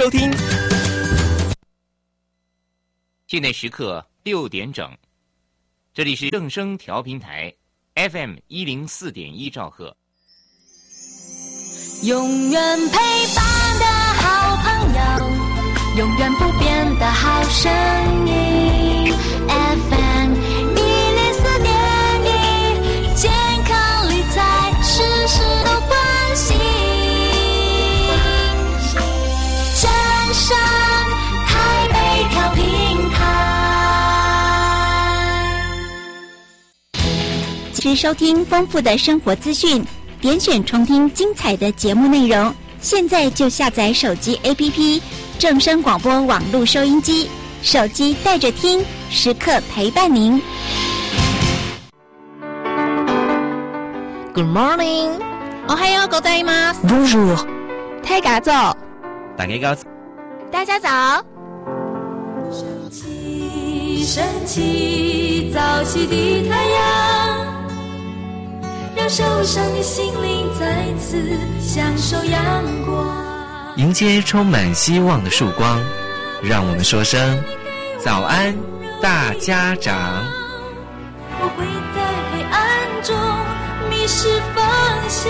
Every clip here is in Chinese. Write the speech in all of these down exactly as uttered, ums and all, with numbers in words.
收听。 现在时刻六点整，这里是正声调频台 F M 一零四点一兆赫。 永远陪伴的好朋友，永远不变的好声音 F M 一零四点一，健康理财事事都关心。正声台北调频台， 持续收听丰富的生活资讯，点选重听精彩的节目内容。现在就下载手机 A P P 正声广播网络收音机，手机带着听，时刻陪伴您。 Good morning， おはようございます。 Bonjour， 大家早， 大家早， 大家早。 升起，升起，早起的太阳，让受伤的心灵再次享受阳光。 迎接充满希望的曙光，让我们说声早安大家长。 不会在黑暗中迷失方向，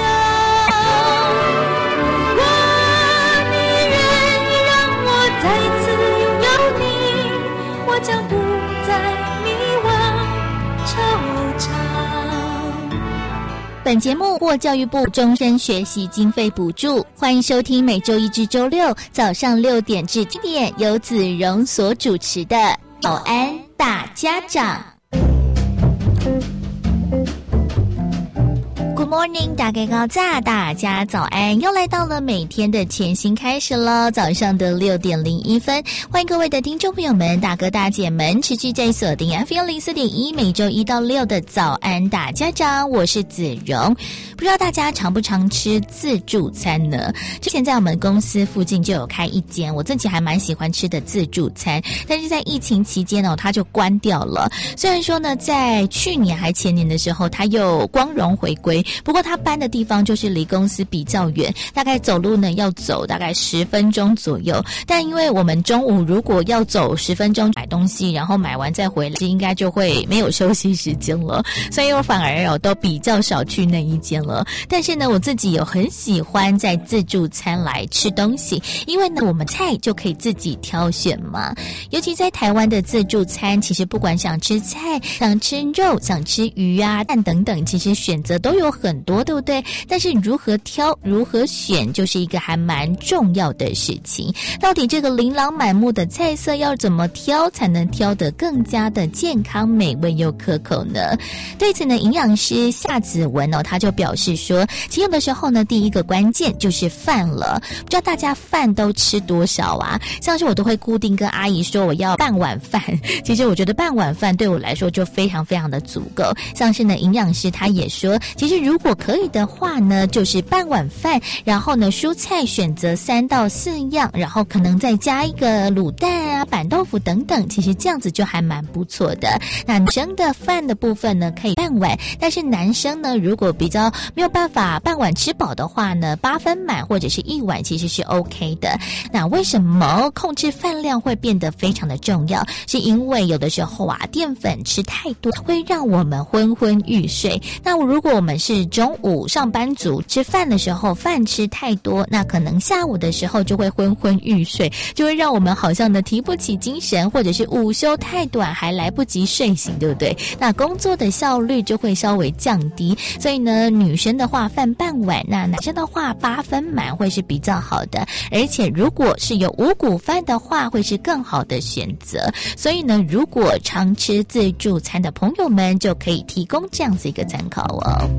如果你愿意让我再次拥有你，我将不再迷惘惆怅。 本节目获教育部终身学习经费补助，欢迎收听每周一至周六早上六点至七点由子荣所主持的早安大家长。Good morning， 大家高炸，大家早安！又来到了每天的全新开始了，早上的六点零一分，欢迎各位的听众朋友们、大哥大姐们，持续在锁定 F M 零四点一，每周一到六的早安大家长，我是子荣。不知道大家常不常吃自助餐呢？之前在我们公司附近就有开一间，我自己还蛮喜欢吃的自助餐，但是在疫情期间呢，它就关掉了。虽然说呢，在去年还前年的时候，它又光荣回归。不过他搬的地方就是离公司比较远，大概走路呢要走大概十分钟左右。但因为我们中午如果要走十分钟买东西，然后买完再回来，应该就会没有休息时间了，所以我反而有都比较少去那一间了。但是呢，我自己有很喜欢在自助餐来吃东西，因为呢我们菜就可以自己挑选嘛。尤其在台湾的自助餐，其实不管想吃菜、想吃肉、想吃鱼啊、蛋等等，其实选择都有很多，对不对？但是如何挑、如何选，就是一个还蛮重要的事情。到底这个琳琅满目的菜色要怎么挑，才能挑得更加的健康、美味又可口呢？对此呢，营养师夏子文哦，他就表示说，其实有的时候呢，第一个关键就是饭了。不知道大家饭都吃多少啊？像是我都会固定跟阿姨说我要半碗饭，其实我觉得半碗饭对我来说就非常非常的足够。像是呢，营养师他也说，其实如果可以的话呢，就是半碗饭，然后呢蔬菜选择三到四样，然后可能再加一个卤蛋啊、板豆腐等等，其实这样子就还蛮不错的。那女生的饭的部分呢，可以半碗，但是男生呢，如果比较没有办法半碗吃饱的话呢，八分满或者是一碗其实是 OK 的。那为什么控制饭量会变得非常的重要？是因为有的时候啊，淀粉吃太多会让我们昏昏欲睡。那如果我们是中午上班族，吃饭的时候饭吃太多，那可能下午的时候就会昏昏欲睡，就会让我们好像呢提不起精神，或者是午休太短还来不及睡醒，对不对？那工作的效率就会稍微降低。所以呢，女生的话饭半碗，那男生的话八分满会是比较好的。而且如果是有五谷饭的话，会是更好的选择。所以呢，如果常吃自助餐的朋友们，就可以提供这样子一个参考哦。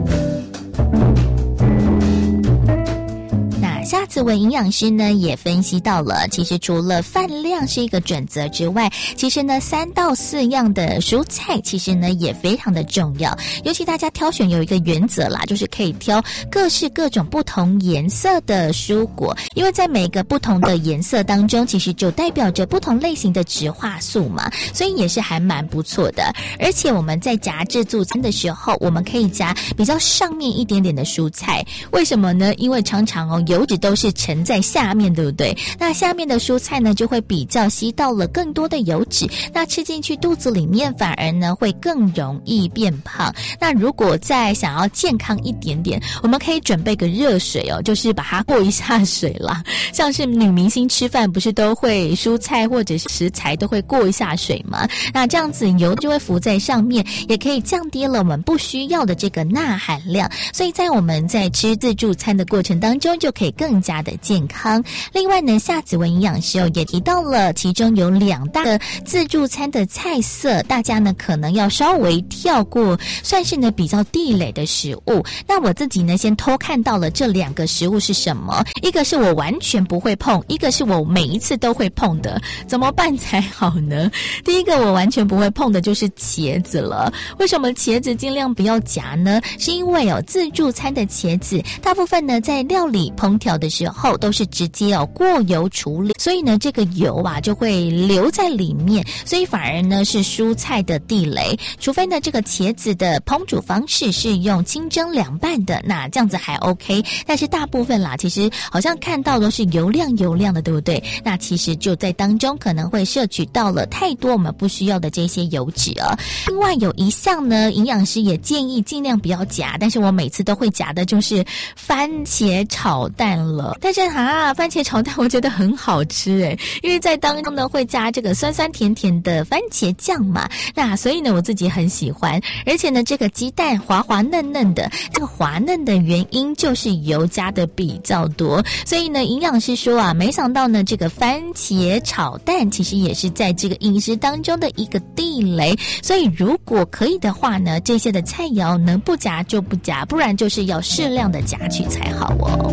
夏子文营养师呢也分析到了，其实除了饭量是一个准则之外，其实呢三到四样的蔬菜其实呢也非常的重要。尤其大家挑选有一个原则啦，就是可以挑各式各种不同颜色的蔬果，因为在每个不同的颜色当中，其实就代表着不同类型的植化素嘛，所以也是还蛮不错的。而且我们在夹自助餐的时候，我们可以夹比较上面一点点的蔬菜，为什么呢？因为常常哦油脂都是沉在下面，对不对？那下面的蔬菜呢就会比较吸到了更多的油脂，那吃进去肚子里面反而呢会更容易变胖。那如果再想要健康一点点，我们可以准备个热水哦，就是把它过一下水啦。像是女明星吃饭不是都会蔬菜或者是食材都会过一下水吗？那这样子油就会浮在上面，也可以降低了我们不需要的这个钠含量，所以在我们在吃自助餐的过程当中就可以更加的健康。另外呢，夏子文营养师哦也提到了其中有两大的自助餐的菜色，大家呢可能要稍微跳过，算是呢比较地雷的食物。那我自己呢先偷看到了这两个食物是什么，一个是我完全不会碰，一个是我每一次都会碰的，怎么办才好呢？第一个我完全不会碰的就是茄子了。为什么茄子尽量不要夹呢？是因为哦自助餐的茄子大部分呢在料理烹调的时候都是直接哦过油处理，所以呢这个油啊就会留在里面，所以反而呢是蔬菜的地雷。除非呢这个茄子的烹煮方式是用清蒸凉拌的，那这样子还 OK， 但是大部分啦其实好像看到都是油亮油亮的，对不对？那其实就在当中可能会摄取到了太多我们不需要的这些油脂啊。另外有一项呢营养师也建议尽量不要夹，但是我每次都会夹的就是番茄炒蛋了。但是啊番茄炒蛋我觉得很好吃诶，因为在当中呢会加这个酸酸甜甜的番茄酱嘛，那所以呢我自己很喜欢。而且呢这个鸡蛋滑滑嫩嫩的，这个滑嫩的原因就是油加的比较多，所以呢营养师说啊，没想到呢这个番茄炒蛋其实也是在这个饮食当中的一个地雷，所以如果可以的话呢，这些的菜肴能不夹就不夹，不然就是要适量的夹取才好哦。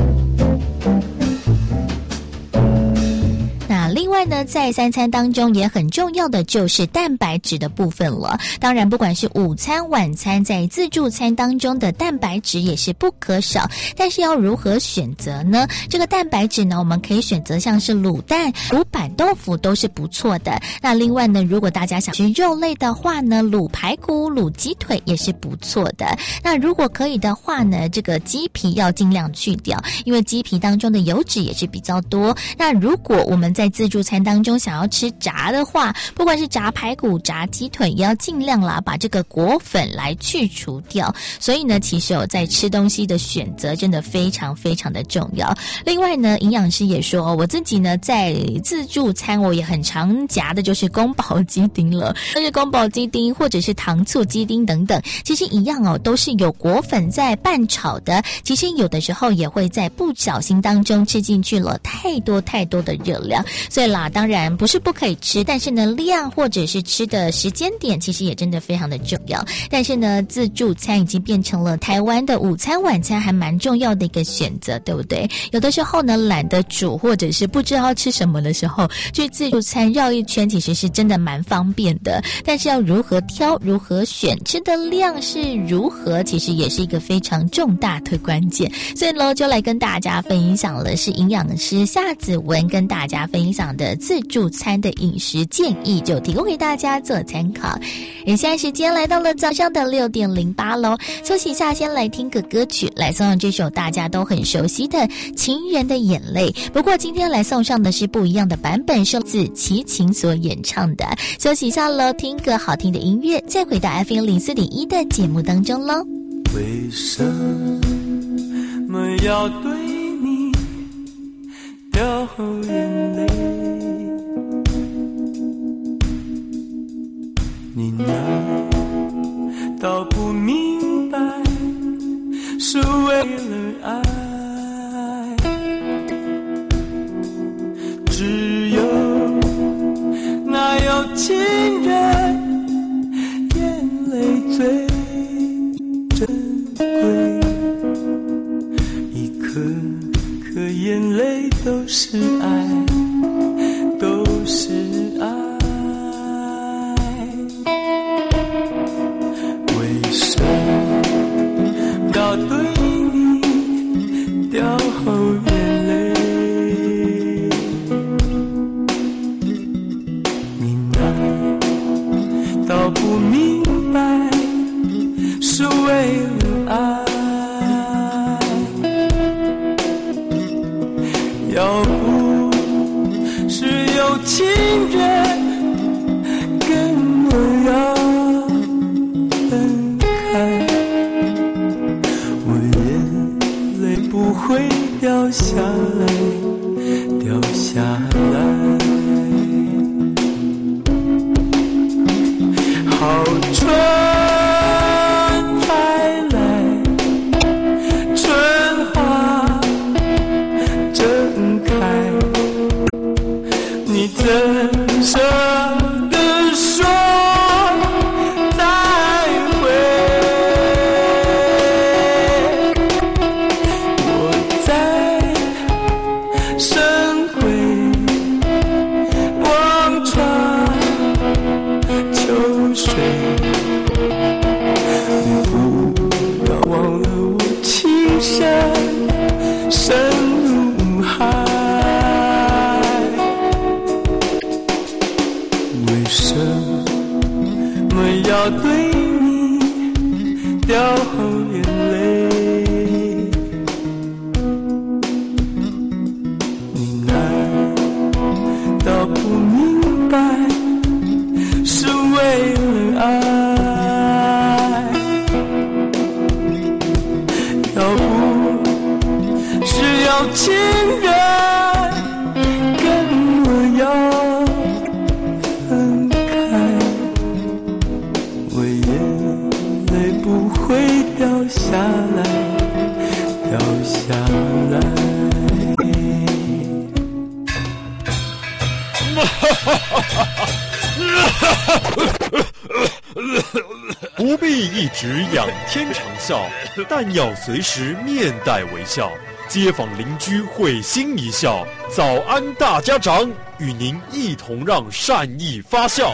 那另外呢，在三餐当中也很重要的就是蛋白质的部分了。当然不管是午餐晚餐，在自助餐当中的蛋白质也是不可少，但是要如何选择呢？这个蛋白质呢，我们可以选择像是卤蛋、卤板豆腐都是不错的。那另外呢，如果大家想吃肉类的话呢，卤排骨、卤鸡腿也是不错的。那如果可以的话呢，这个鸡皮要尽量去掉，因为鸡皮当中的油脂也是比较多。那如果我们在自助餐当中想要吃炸的话，不管是炸排骨、炸鸡腿，也要尽量啦把这个果粉来去除掉。所以呢，其实我在吃东西的选择真的非常非常的重要。另外呢，营养师也说，我自己呢在自助餐我也很常夹的就是宫保鸡丁了，但是宫保鸡丁或者是糖醋鸡丁等等，其实一样哦，都是有果粉在拌炒的。其实有的时候也会在不小心当中吃进去了太多太多的热量，所以啦，当然不是不可以吃，但是呢量或者是吃的时间点其实也真的非常的重要。但是呢自助餐已经变成了台湾的午餐晚餐还蛮重要的一个选择，对不对？有的时候呢懒得煮或者是不知道吃什么的时候，去自助餐绕一圈其实是真的蛮方便的。但是要如何挑如何选，吃的量是如何，其实也是一个非常重大的关键。所以呢就来跟大家分享的是营养师夏子文跟大家分享的自助餐的饮食建议，就提供给大家做参考。而现在时间来到了早上的六点零八咯，休息一下先来听个歌曲，来送上这首大家都很熟悉的《情人的眼泪》。不过今天来送上的是不一样的版本，是自齐秦所演唱的。休息一下咯，听个好听的音乐，再回到 F M 零四点一的节目当中咯。 为什么要对你掉眼泪？你难道不明白是为了爱？只有那有情人眼泪最珍贵，一颗颗眼泪都是爱，都是爱。为什么要对你掉眼泪？你难道不明白是为了爱？ 有情人跟我要分开，我眼泪不会掉下来，掉下来。好春才来，春花正开，你怎舍得说再会？我在深闺望穿秋水，你不要忘了我情深深如海。为什么要对你掉眼泪？你难道不明白是为了爱？要不是要情人跟我要分开，我眼泪不会掉下来，掉下来。 不必一直仰天长啸，但要随时面带微笑。街坊邻居会心一笑，早安大家长，与您一同让善意发酵。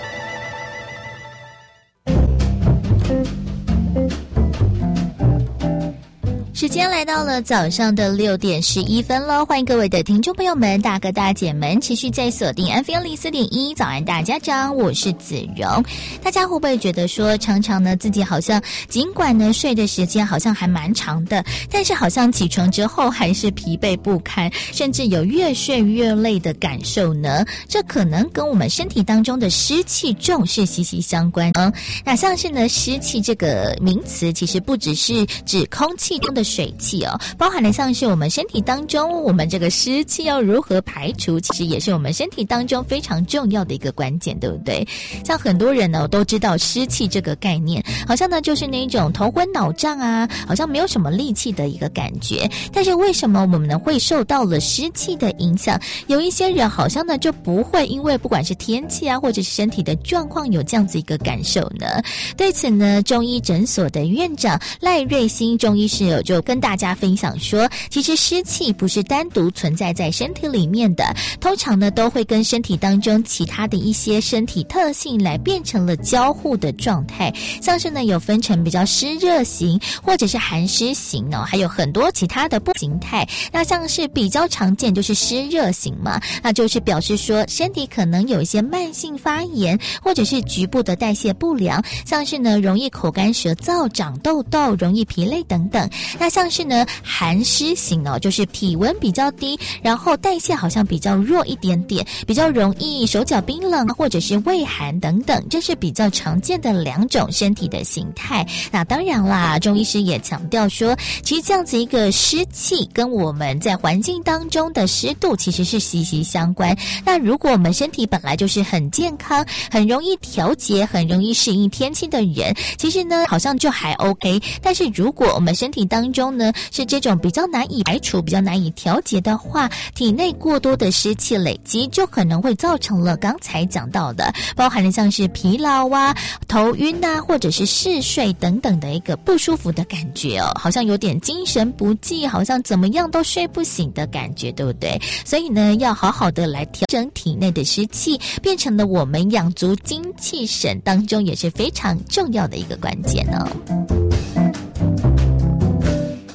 时间来到了早上的六点十一分了，欢迎各位的听众朋友们、大哥大姐们持续在锁定 F M 零四点一早安大家长，我是子荣。大家会不会觉得说，常常呢自己好像尽管呢睡的时间好像还蛮长的，但是好像起床之后还是疲惫不堪，甚至有越睡越累的感受呢？这可能跟我们身体当中的湿气重是息息相关。嗯，那像是呢湿气这个名词，其实不只是指空气中的水气哦，包含了像是我们身体当中我们这个湿气要如何排除，其实也是我们身体当中非常重要的一个关键，对不对？像很多人呢都知道湿气这个概念，好像呢就是那种头昏脑胀啊，好像没有什么力气的一个感觉。但是为什么我们呢会受到了湿气的影响？有一些人好像呢就不会因为不管是天气啊或者是身体的状况有这样子一个感受呢？对此呢，中医诊所的院长赖瑞兴中医师有就跟大家分享说，其实湿气不是单独存在在身体里面的，通常呢都会跟身体当中其他的一些身体特性来变成了交互的状态，像是呢有分成比较湿热型或者是寒湿型哦，还有很多其他的不形态。那像是比较常见就是湿热型嘛，那就是表示说身体可能有一些慢性发炎或者是局部的代谢不良，像是呢容易口干舌燥、长痘痘、容易疲累等等。那像是呢寒湿型哦，就是体温比较低，然后代谢好像比较弱一点点，比较容易手脚冰冷或者是畏寒等等，这是比较常见的两种身体的形态。那当然啦，中医师也强调说，其实这样子一个湿气跟我们在环境当中的湿度其实是息息相关。那如果我们身体本来就是很健康、很容易调节、很容易适应天气的人，其实呢好像就还 OK。但是如果我们身体当中呢是这种比较难以排除、比较难以调节的话，体内过多的湿气累积，就可能会造成了刚才讲到的，包含了像是疲劳啊、头晕啊，或者是嗜睡等等的一个不舒服的感觉哦，好像有点精神不济，好像怎么样都睡不醒的感觉，对不对？所以呢，要好好的来调整体内的湿气，变成了我们养足精气神当中也是非常重要的一个关键哦。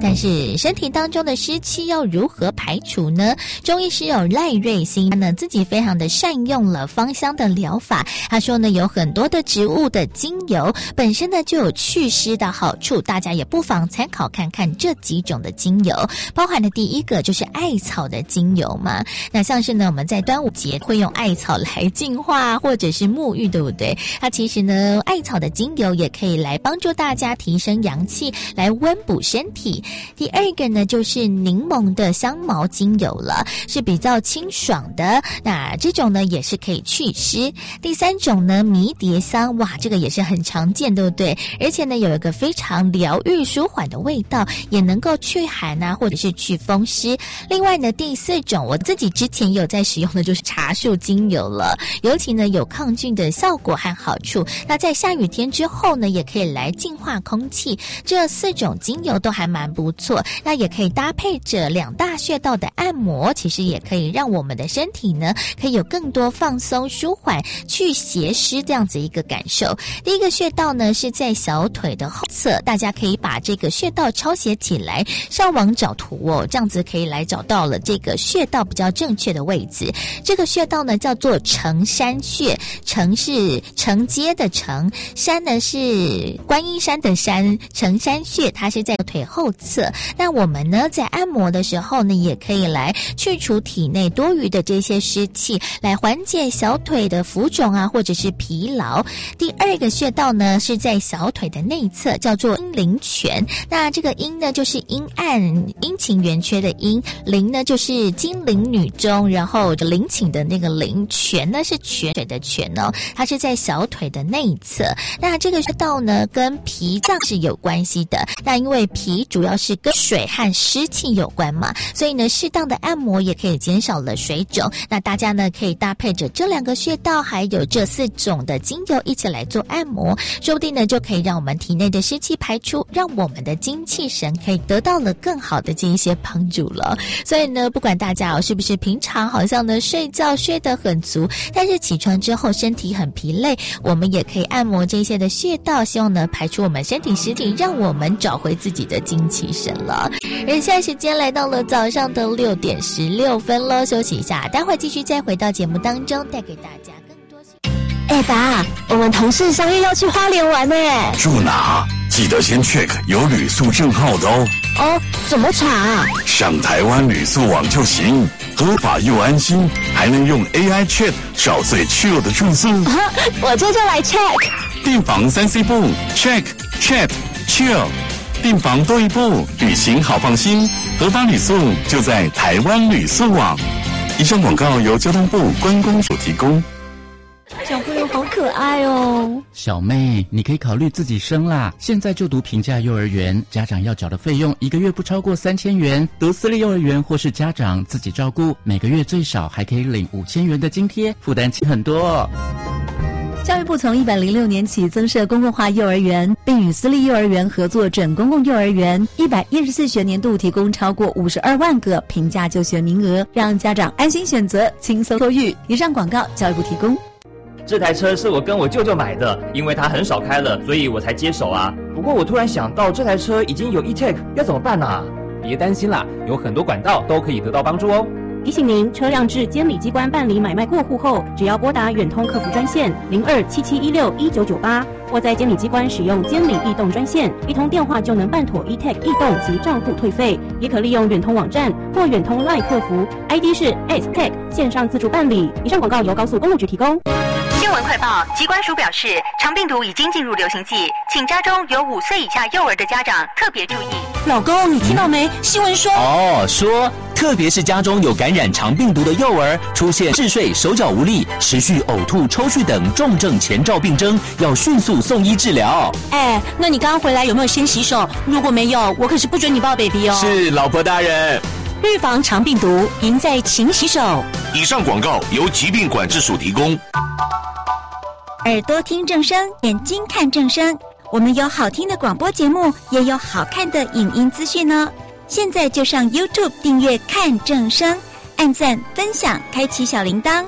但是身体当中的湿气要如何排除呢？中医师有赖瑞兴呢，自己非常的善用了芳香的疗法。他说呢，有很多的植物的精油本身呢就有祛湿的好处，大家也不妨参考看看这几种的精油。包含的第一个就是艾草的精油嘛，那像是呢我们在端午节会用艾草来净化或者是沐浴，对不对？它其实呢艾草的精油也可以来帮助大家提升阳气，来温补身体。第二个呢就是柠檬的香茅精油了，是比较清爽的，那这种呢也是可以祛湿。第三种呢迷迭香，哇，这个也是很常见，对不对？而且呢有一个非常疗愈舒缓的味道，也能够去寒啊或者是去风湿。另外呢第四种我自己之前也有在使用的就是茶树精油了，尤其呢有抗菌的效果和好处，那在下雨天之后呢也可以来净化空气。这四种精油都还蛮不错，那也可以搭配着两大穴道的按摩，其实也可以让我们的身体呢可以有更多放松舒缓去邪湿这样子一个感受。第一个穴道呢是在小腿的后侧，大家可以把这个穴道抄写起来，上网找图哦，这样子可以来找到了这个穴道比较正确的位置。这个穴道呢叫做承山穴，承是承接的承，山呢是观音山的山，承山穴它是在腿后侧。那我们呢在按摩的时候呢也可以来去除体内多余的这些湿气，来缓解小腿的浮肿啊或者是疲劳。第二个穴道呢是在小腿的内侧，叫做阴陵泉。那这个阴呢就是阴暗阴晴圆缺的阴，陵呢就是金陵女中，然后陵寝的那个陵，泉呢是泉水的泉哦，它是在小腿的内侧。那这个穴道呢跟脾脏是有关系的，那因为脾主要是跟水和湿气有关嘛，所以呢适当的按摩也可以减少了水肿。那大家呢可以搭配着这两个穴道还有这四种的精油一起来做按摩，说不定呢就可以让我们体内的湿气排出，让我们的精气神可以得到了更好的这一些帮助了。所以呢不管大家哦是不是平常好像呢睡觉睡得很足，但是起床之后身体很疲累，我们也可以按摩这些的穴道，希望呢排出我们身体湿气，让我们找回自己的精气神了。而现在时间来到了早上的六点十六分咯，休息一下，待会继续再回到节目当中，带给大家更多。 哎爸，我们同事商业要去花莲玩呢。 住哪？记得先 check 有旅宿证号的哦。 哦，怎么查？ 上台湾旅宿网就行，合法又安心，还能用 A I Chat 找最 chill 的住宿。 啊、我这就来 check。 订房三 C 步 check chat chill， 订房多一步，旅行好放心。合法旅宿就在台湾旅宿网。以上广告由交通部观光署提供。 小朋友好可爱哦。 小妹，你可以考虑自己生啦。现在就读平价幼儿园，家长要缴的费用一个月不超过三千元。读私立幼儿园或是家长自己照顾，每个月最少还可以领五千元的津贴，负担轻很多。 教育部从一百零六年起增设公共化幼儿园，并与私立幼儿园合作准公共幼儿园。一百一十四学年度提供超过五十二万个平价就学名额，让家长安心选择，轻松托育。以上广告，教育部提供。 这台车是我跟我舅舅买的，因为他很少开了，所以我才接手啊。不过我突然想到，这台车已经有 e-tag， 要怎么办啊？ 别担心啦，有很多管道都可以得到帮助哦。 提醒您，车辆至监理机关办理买卖过户后，只要拨打远通客服专线零二七七一六一九九八，或在监理机关使用监理易动专线，一通电话就能办妥 e-tag 易动及账户退费。也可利用远通网站或远通 LINE 客服 ，I D 是 S Tag， 线上自助办理。以上广告由高速公路局提供。 新闻快报，疾管署表示，肠病毒已经进入流行季，请家中有五岁以下幼儿的家长特别注意。 老公，你听到没？新闻说哦，说特别是家中有感染肠病毒的幼儿，出现嗜睡、手脚无力、持续呕吐、抽搐等重症前兆病征，要迅速送医治疗。 哎，那你刚刚回来有没有先洗手？如果没有，我可是不准你抱 baby 哦。 是，老婆大人。 预防肠病毒，赢在勤洗手。 以上广告由疾病管制署提供。 耳朵听正声，眼睛看正声。我们有好听的广播节目，也有好看的影音资讯呢。现在就上 YouTube 订阅看正声，按赞、分享，开启小铃铛。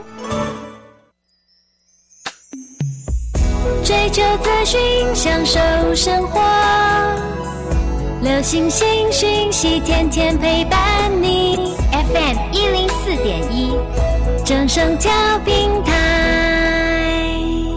追求资讯，享受生活， 流星星讯息，天天陪伴你。F M 一零四点一，正声调频台。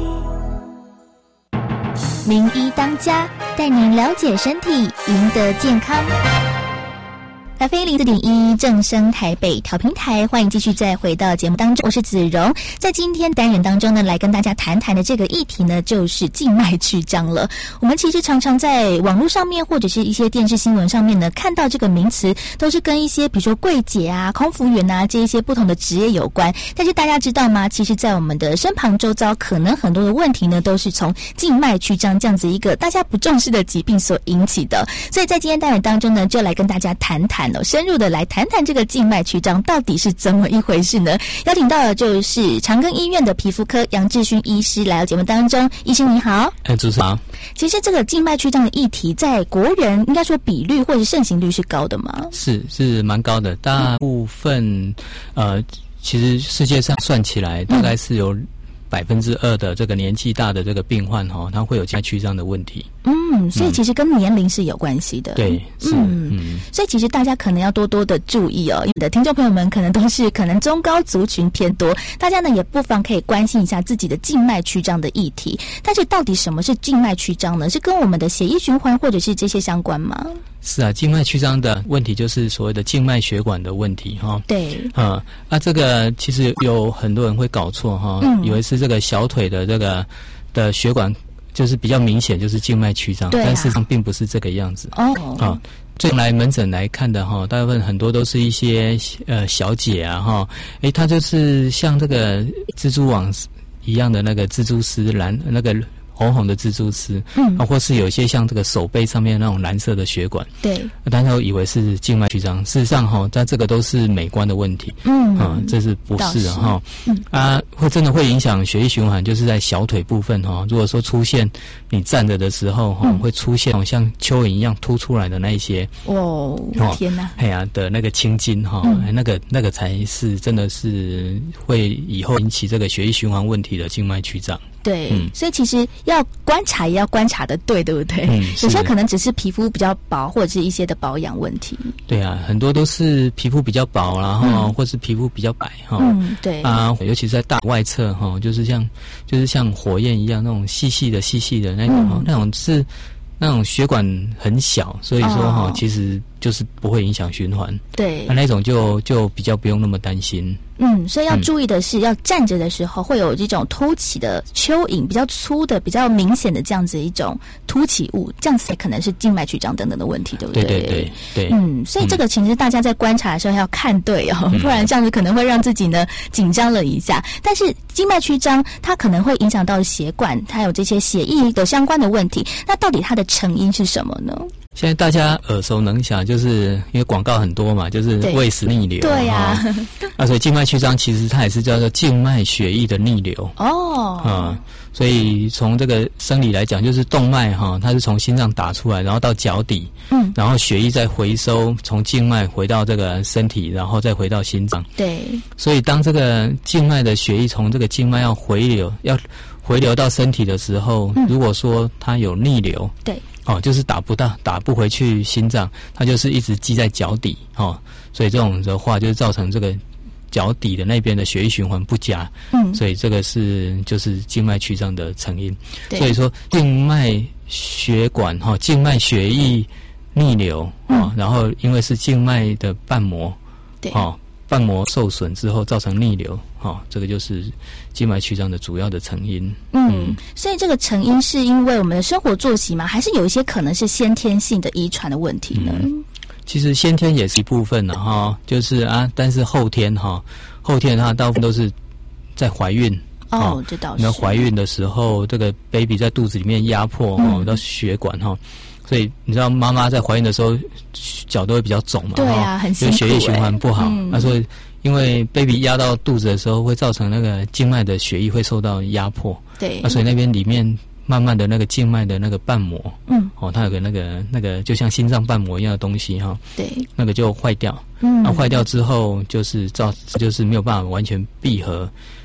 名医当家，带您了解身体，赢得健康。F M 零四点一正声台北调频台，欢迎继续再回到节目当中，我是子荣。在今天单元当中呢，来跟大家谈谈的这个议题呢，就是静脉曲张了。我们其实常常在网络上面或者是一些电视新闻上面呢，看到这个名词，都是跟一些比如说柜姐啊、空服员啊这一些不同的职业有关。但是大家知道吗？其实在我们的身旁周遭，可能很多的问题呢，都是从静脉曲张这样子一个大家不重视的疾病所引起的。所以在今天单元当中呢，就来跟大家谈谈深入的来谈谈这个静脉曲张到底是怎么一回事呢？邀请到的就是长庚医院的皮肤科杨志勋医师来到节目当中。医师你好。 哎，主持人好。 其实这个静脉曲张的议题在国人应该说比率或者盛行率是高的吗？ 是是蛮高的，大部分、嗯、呃其实世界上算起来大概是有百分之二的这个年纪大的这个病患哈，他会有静脉曲张的问题。 嗯，所以其实跟年龄是有关系的。 对，是， 嗯，嗯所以其实大家可能要多多的注意哦。你的听众朋友们可能都是可能中高族群偏多，大家呢也不妨可以关心一下自己的静脉曲张的议题。但是到底什么是静脉曲张呢？是跟我们的血液循环或者是这些相关吗？ 是啊，静脉曲张的问题就是所谓的静脉血管的问题哈。 对， 啊，那这个其实有很多人会搞错哈，嗯、以为是这个小腿的这个的血管就是比较明显，就是静脉曲张， 啊、 但事实上并不是这个样子。 哦， 啊，最来门诊来看的哈，大部分很多都是一些呃小姐啊哈，诶，她就是像这个蜘蛛网一样的那个蜘蛛丝蓝那个。红红的蜘蛛丝，嗯，啊，或是有一些像这个手背上面那种蓝色的血管， 对， 大家都以为是静脉曲张，事实上哈，它这个都是美观的问题， 嗯， 啊，这是不是哈？嗯，啊，会真的会影响血液循环，就是在小腿部分哈。如果说出现你站着的时候哈，嗯、会出现像蚯蚓一样凸出来的那一些， 哦，天哪， 哎呀的那个青筋哈，嗯、那个那个才是真的是会以后引起这个血液循环问题的静脉曲张。 对、嗯，所以其实要观察也要观察的对，对不对？嗯，有些可能只是皮肤比较薄，或者是一些的保养问题。 对啊，很多都是皮肤比较薄，然后、嗯、或是皮肤比较白哈。 嗯，对啊，尤其是在大外侧哈，就是像就是像火焰一样那种细细的、细细的那种哈、嗯，那种是那种血管很小，所以说哈、哦，其实就是不会影响循环。 对， 那那种就就比较不用那么担心。 嗯，所以要注意的是，嗯、要站着的时候会有这种凸起的蚯蚓，比较粗的、比较明显的这样子一种凸起物，这样子才可能是静脉曲张等等的问题，对不对？ 对对对对。 嗯，所以这个其实大家在观察的时候要看对哦，嗯、不然这样子可能会让自己呢紧张了一下。但是静脉曲张它可能会影响到血管，还有这些血液的相关的问题。那到底它的成因是什么呢？ 现在大家耳熟能详，就是因为广告很多嘛，就是胃食逆流。 对呀、啊， 啊，所以静脉曲张其实它也是叫做静脉血液的逆流。 哦， 啊，所以从这个生理来讲，就是动脉哈，它是从心脏打出来，然后到脚底，嗯，然后血液再回收，从静脉回到这个身体，然后再回到心脏。 对， 所以当这个静脉的血液从这个静脉要回流，要回流到身体的时候，嗯、如果说它有逆流， 对。 哦，就是打不到，打不回去心脏，它就是一直积在脚底，哦，所以这种的话就是造成这个脚底的那边的血液循环不佳，嗯，所以这个是就是静脉曲张的成因。所以说静脉血管哈、哦，静脉血液逆流哦、嗯，然后因为是静脉的瓣膜， 对， 哦，瓣膜受损之后造成逆流，哦，这个就是静脉曲张的主要的成因。 嗯，嗯所以这个成因是因为我们的生活作息吗？还是有一些可能是先天性的遗传的问题呢？嗯、 其实先天也是一部分的哈，就是啊，但是后天哈，后天它大部分都是在怀孕。 哦，这倒是。 那怀孕的时候，这个 baby 在肚子里面压迫哦，嗯、到血管哈。所以你知道妈妈在怀孕的时候脚都会比较肿嘛？ 对啊，很辛苦、欸。 因为血液循环不好，嗯、他说因为 baby 压到肚子的时候，会造成那个静脉的血液会受到压迫。 对， 啊，所以那边里面慢慢的那个静脉的那个瓣膜， 嗯， 哦，它有个那个那个就像心脏瓣膜一样的东西哈， 对， 那个就坏掉。 嗯， 那坏掉之后就是造就是没有办法完全闭合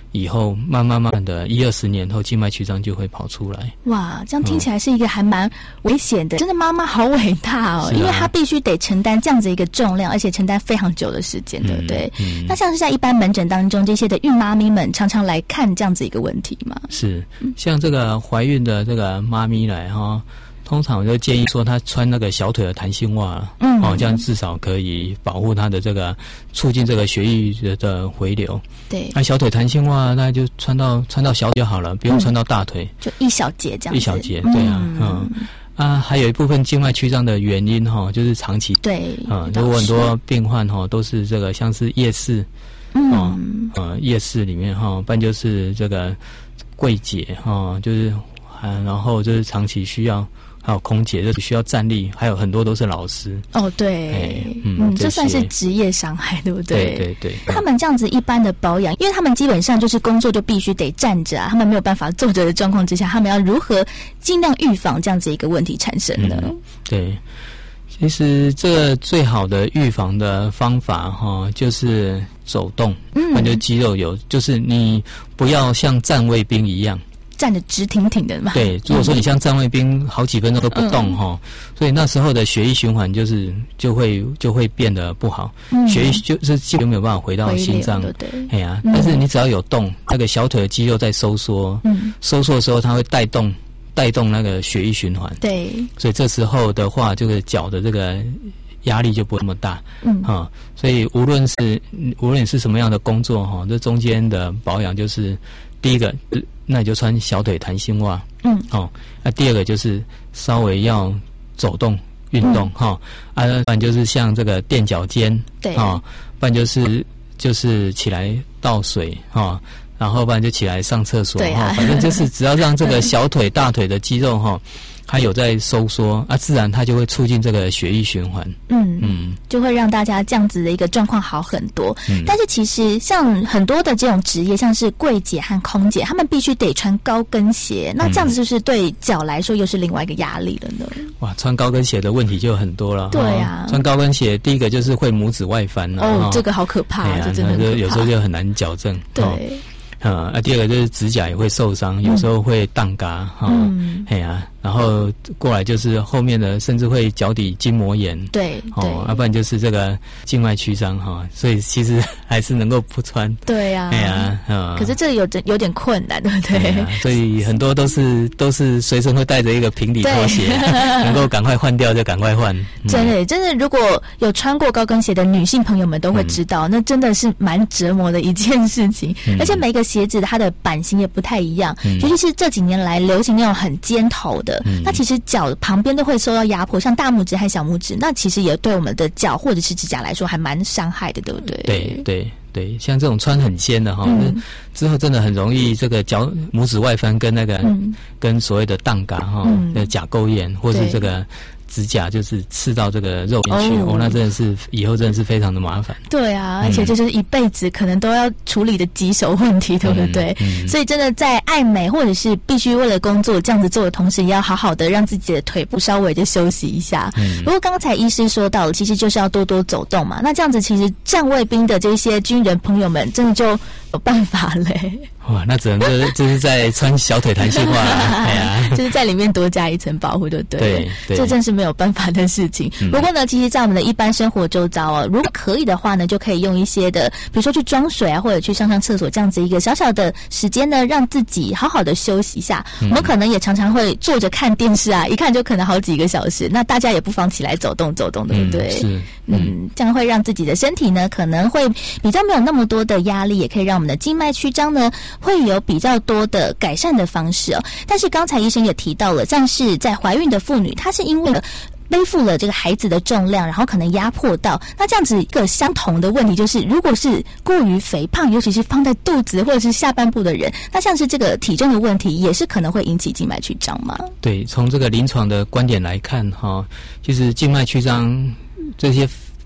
以后慢慢慢的一二十年后静脉曲张就会跑出来。 哇，这样听起来是一个还蛮危险的。嗯、真的妈妈好伟大哦，啊、因为她必须得承担这样子一个重量，而且承担非常久的时间，对不对？嗯嗯、那像是在一般门诊当中，这些的孕妈咪们常常来看这样子一个问题吗？ 是，像这个怀孕的这个妈咪来哈。通常我就建议说，她穿那个小腿的弹性袜，嗯，哦，这样至少可以保护她的这个促进这个血液的回流。 对， 那小腿弹性袜，那就穿到穿到小腿就好了，不用穿到大腿， 嗯、就一小节这样子。 一小节，对啊，嗯。嗯啊，还有一部分静脉曲张的原因哈，就是长期对， 啊，有很多病患哈都是这个像是夜视，嗯，呃，夜视里面哈，不然就是这个柜姐哈，就是啊，然后就是长期需要。还有空姐，就需要站立，还有很多都是老师。 哦，对，嗯，嗯这算是职业伤害，对不对？ 对对对。 他们这样子一般的保养，因为他们基本上就是工作就必须得站着啊，他们没有办法坐着的状况之下，他们要如何尽量预防这样子一个问题产生呢？ 嗯、对，其实这个最好的预防的方法哈，就是走动，嗯，那就肌肉有，就是你不要像站卫兵一样。 站得直挺挺的嘛？ 对，如果说你像站卫兵好几分钟都不动哈、嗯，所以那时候的血液循环就是就会就会变得不好，嗯、血液就是基本没有办法回到心脏。 对对。 哎呀、啊嗯，但是你只要有动，那个小腿的肌肉在收缩，嗯，收缩的时候它会带动带动那个血液循环。 对。 所以这时候的话，这个脚的这个压力就不会那么大。嗯。啊，所以无论是无论是什么样的工作哈，这中間的保养就是第一个。那你就穿小腿弹性袜，嗯，哦，那第二个就是稍微要走动运动，哈、嗯，啊，不然就是像这个垫脚尖， 对， 哦，不然就是就是起来倒水，哈、哦，然后不然就起来上厕所， 对啊， 反正就是只要让这个小腿、大腿的肌肉，哈。它有在收缩啊，自然它就会促进这个血液循环， 嗯嗯，就会让大家这样子的一个状况好很多。 嗯， 但是其实像很多的这种职业，像是柜姐和空姐，他们必须得穿高跟鞋，那这样子是不是对脚来说又是另外一个压力了呢？ 哇，穿高跟鞋的问题就很多了。 对呀、啊哦， 穿高跟鞋第一个就是会拇指外翻了。 哦，这个好可怕， 啊、 这真的很可怕， 有时候就很难矫正。 对。 哦嗯，啊，第二个就是指甲也会受伤，有时候会荡嘎哈，嗯，哎呀、啊，然后过来就是后面的，甚至会脚底筋膜炎， 对， 哦，要、啊、不然就是这个静脉曲张哈，所以其实还是能够不穿， 对呀、啊， 哎呀，嗯， 可是这有有点困难，对不对？ 啊、所以很多都是都是随身会带着一个平底拖鞋，能够赶快换掉就赶快换。 嗯、真的，真的，如果有穿过高跟鞋的女性朋友们都会知道，嗯、那真的是蛮折磨的一件事情，嗯、而且每个鞋子它的版型也不太一样，嗯、尤其是这几年来流行那种很尖头的，嗯、那其实脚旁边都会受到压迫，像大拇指和小拇指，那其实也对我们的脚或者是指甲来说还蛮伤害的，对不对？ 对对对，像这种穿很尖的哈、嗯，之后真的很容易这个脚拇指外翻跟那个、嗯、跟所谓的荡嘎哈，呃、嗯、甲沟炎或是这个。指甲就是刺到这个肉进去，哦，哦，那真的是以后真的是非常的麻烦。 对啊，而且就是一辈子可能都要处理的棘手问题，对不对？嗯嗯、所以真的在爱美或者是必须为了工作这样子做的同时，也要好好的让自己的腿部稍微的休息一下。嗯，不过刚才医师说到了，其实就是要多多走动嘛。那这样子，其实站卫兵的这些军人朋友们，真的就有办法嘞。 哇，那只能就是就是在穿小腿弹性袜，哎呀， 就是在里面多加一层保护，对不对？ 对，对， 这真是没有办法的事情。嗯、不过呢，其实，在我们的一般生活周遭哦，如果可以的话呢，就可以用一些的，比如说去装水啊，或者去上上厕所这样子一个小小的时间呢，让自己好好的休息一下。嗯、我们可能也常常会坐着看电视啊，一看就可能好几个小时。那大家也不妨起来走动走动，对不对？ 嗯、是， 嗯，这样会让自己的身体呢，可能会比较没有那么多的压力，也可以让我们的静脉曲张呢。会有比较多的改善的方式哦，但是刚才医生也提到了，像是在怀孕的妇女，她是因为背负了这个孩子的重量，然后可能压迫到，那这样子一个相同的问题就是，如果是过于肥胖，尤其是放在肚子或者是下半部的人，那像是这个体重的问题，也是可能会引起静脉曲张吗？ 对，从这个临床的观点来看哈，其实静脉曲张这些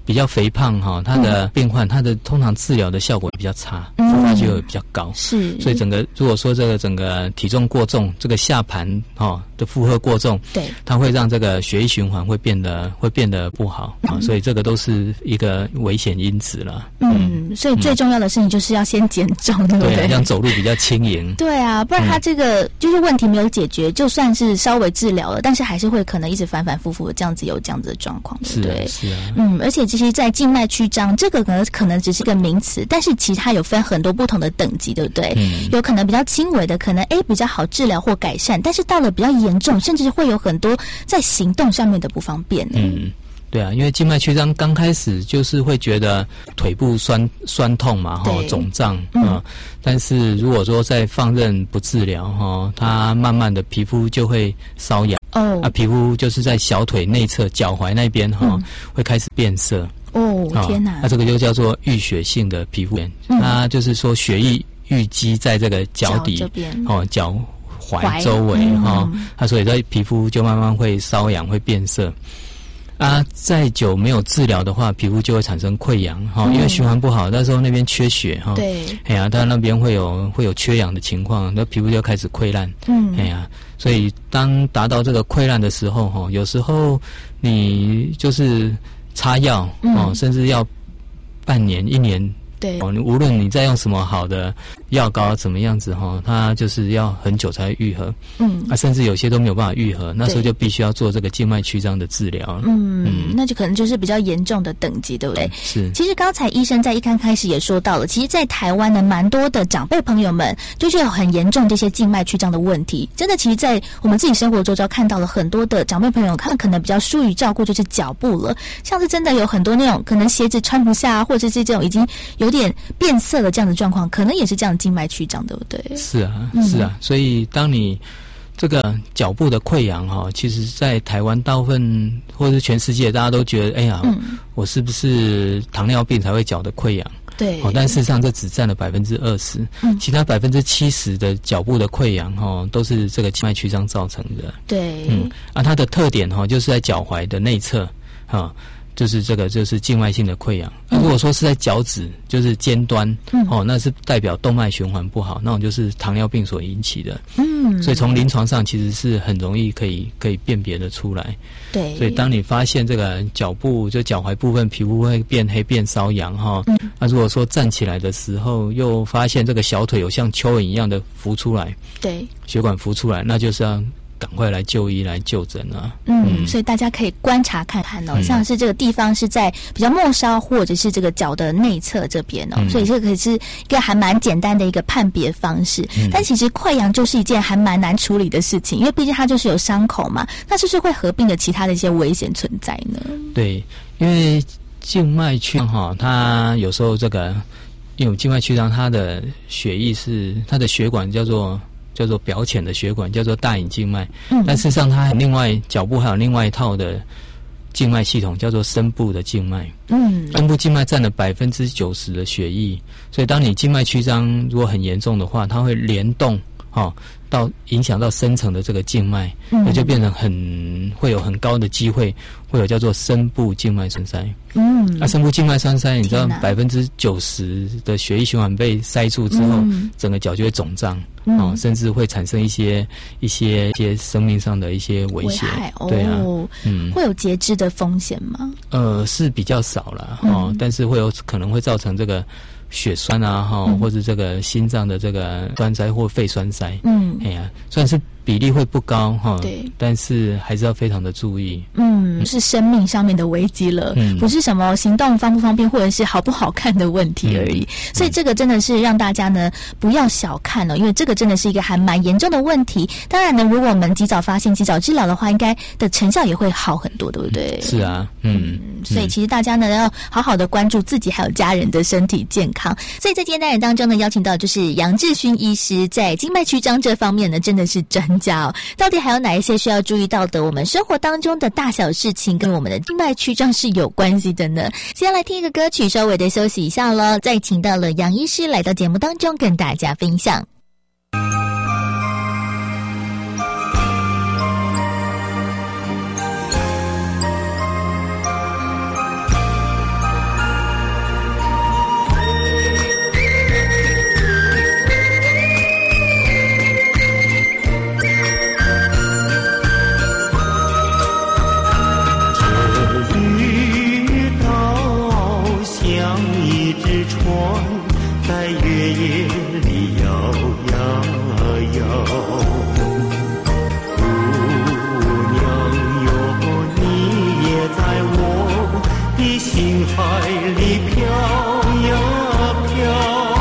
比较肥胖哈，它的病患，它的通常治疗的效果比较差，复发机会比较高。 是， 所以整个如果说这个整个体重过重，这个下盘哈的负荷过重， 对， 它会让这个血液循环会变得会变得不好啊，所以这个都是一个危险因子了。 嗯，所以最重要的事情就是要先减重，对不对？ 对，让走路比较轻盈。 对啊，不然它这个就是问题没有解决，就算是稍微治疗了，但是还是会可能一直反反复复的这样子有这样子的状况，对不对？ 是啊，是啊。 嗯，而且其实，在静脉曲张这个可能可能只是个名词，但是其实它有分很多不同的等级，对不对？嗯，有可能比较轻微的，可能诶比较好治疗或改善，但是到了比较严重，甚至会有很多在行动上面的不方便。 嗯。对啊，因为静脉曲张刚开始就是会觉得腿部酸酸痛嘛，哈，肿胀，嗯、呃，但是如果说再放任不治疗，哈，它慢慢的皮肤就会瘙痒，哦，啊，皮肤就是在小腿内侧、脚踝那边，哈、嗯，会开始变色。 哦，天哪！ 那、啊、这个就叫做淤血性的皮肤炎，嗯、它就是说血液淤积在这个脚底， 脚这边哦，脚踝周围，哈、嗯，它、啊、所以在皮肤就慢慢会瘙痒，会变色。啊，再久没有治疗的话，皮肤就会产生溃疡哈、嗯，因为循环不好，那时候那边缺血哈， 对， 哎呀，它那边会有会有缺氧的情况，那皮肤就开始溃烂，嗯，哎呀，所以当达到这个溃烂的时候哈，有时候你就是擦药哦、嗯，甚至要半年一年。 对， 哦，无论你再用什么好的药膏怎么样子哈，它就是要很久才愈合，嗯，啊，甚至有些都没有办法愈合，那时候就必须要做这个静脉曲张的治疗了， 嗯，嗯，那就可能就是比较严重的等级，对不对？ 是。 其实刚才医生在一刚开始也说到了，其实，在台湾呢，蛮多的长辈朋友们就是有很严重这些静脉曲张的问题，真的，其实，在我们自己生活周遭看到了很多的长辈朋友，他们可能比较疏于照顾就是脚步了，像是真的有很多那种可能鞋子穿不下，或者是这种已经有点变色的这样的状况，可能也是这样的静脉曲张，对不对？ 是啊，是啊，嗯、所以当你这个脚部的溃疡哈，其实在台湾大部分或者是全世界，大家都觉得，哎呀，嗯、我是不是糖尿病才会脚的溃疡？ 对， 哦，但事实上这只占了百分之二十，嗯，其他百分之七十的脚部的溃疡哈，都是这个静脉曲张造成的。 对， 嗯，啊，它的特点哈，就是在脚踝的内侧，哈。就是这个，就是静脉性的溃疡。那、嗯、如果说是在脚趾，就是尖端，嗯、哦，那是代表动脉循环不好，那种就是糖尿病所引起的。嗯，所以从临床上其实是很容易可以可以辨别的出来。 对， 所以当你发现这个脚部就脚踝部分皮肤会变黑、变瘙痒哈，那、嗯啊、如果说站起来的时候又发现这个小腿有像蚯蚓一样的浮出来， 对， 血管浮出来，那就是要赶快来就医来就诊啊！ 嗯，所以大家可以观察看看哦，嗯、像是这个地方是在比较末梢或者是这个脚的内侧这边哦，嗯、所以这个可是一个还蛮简单的一个判别方式。嗯、但其实溃疡就是一件还蛮难处理的事情，因为毕竟它就是有伤口嘛，那是不是会合并的其他的一些危险存在呢？ 对，因为静脉曲张哈，它有时候这个因为静脉曲张，它的血液是它的血管叫做。叫做表浅的血管，叫做大隐静脉。嗯，但事实上它还另外脚部还有另外一套的静脉系统，叫做深部的静脉。嗯，深部静脉占了百分之九十的血液，所以当你静脉曲张如果很严重的话，它会联动哦，到影响到深层的这个静脉，那、嗯、就变成很会有很高的机会会有叫做深部静脉栓塞。嗯，那、啊、深部静脉栓塞，你知道百分之九十的血液循环被塞住之后，嗯、整个脚就会肿胀。嗯、哦，甚至会产生一些一些一些生命上的一些危险， 哦、 对啊，嗯， 会有截肢的风险吗？ 呃，是比较少啦，哦，嗯、但是会有可能会造成这个血栓啊，哈、嗯，或者这个心脏的这个栓塞或肺栓塞，嗯，哎呀，算是比例会不高哈，对，但是还是要非常的注意， 嗯，是生命上面的危机了，嗯，不是什么行动方不方便或者是好不好看的问题而已，嗯、所以这个真的是让大家呢不要小看哦，因为这个真的是一个还蛮严重的问题。当然呢，如果我们及早发现、及早治疗的话，应该的成效也会好很多，对不对？ 是啊，嗯， 嗯所以其实大家呢要好好的关注自己还有家人的身体健康。所以在今天单元当中呢，邀请到就是杨志勋医师，在静脉曲张这方面呢，真的是专家哦。到底还有哪一些需要注意到的？我们生活当中的大小事情跟我们的静脉曲张是有关系的呢？先来听一个歌曲，稍微的休息一下咯，再请到了杨医师来到节目当中跟大家分享。 海里飘呀飘，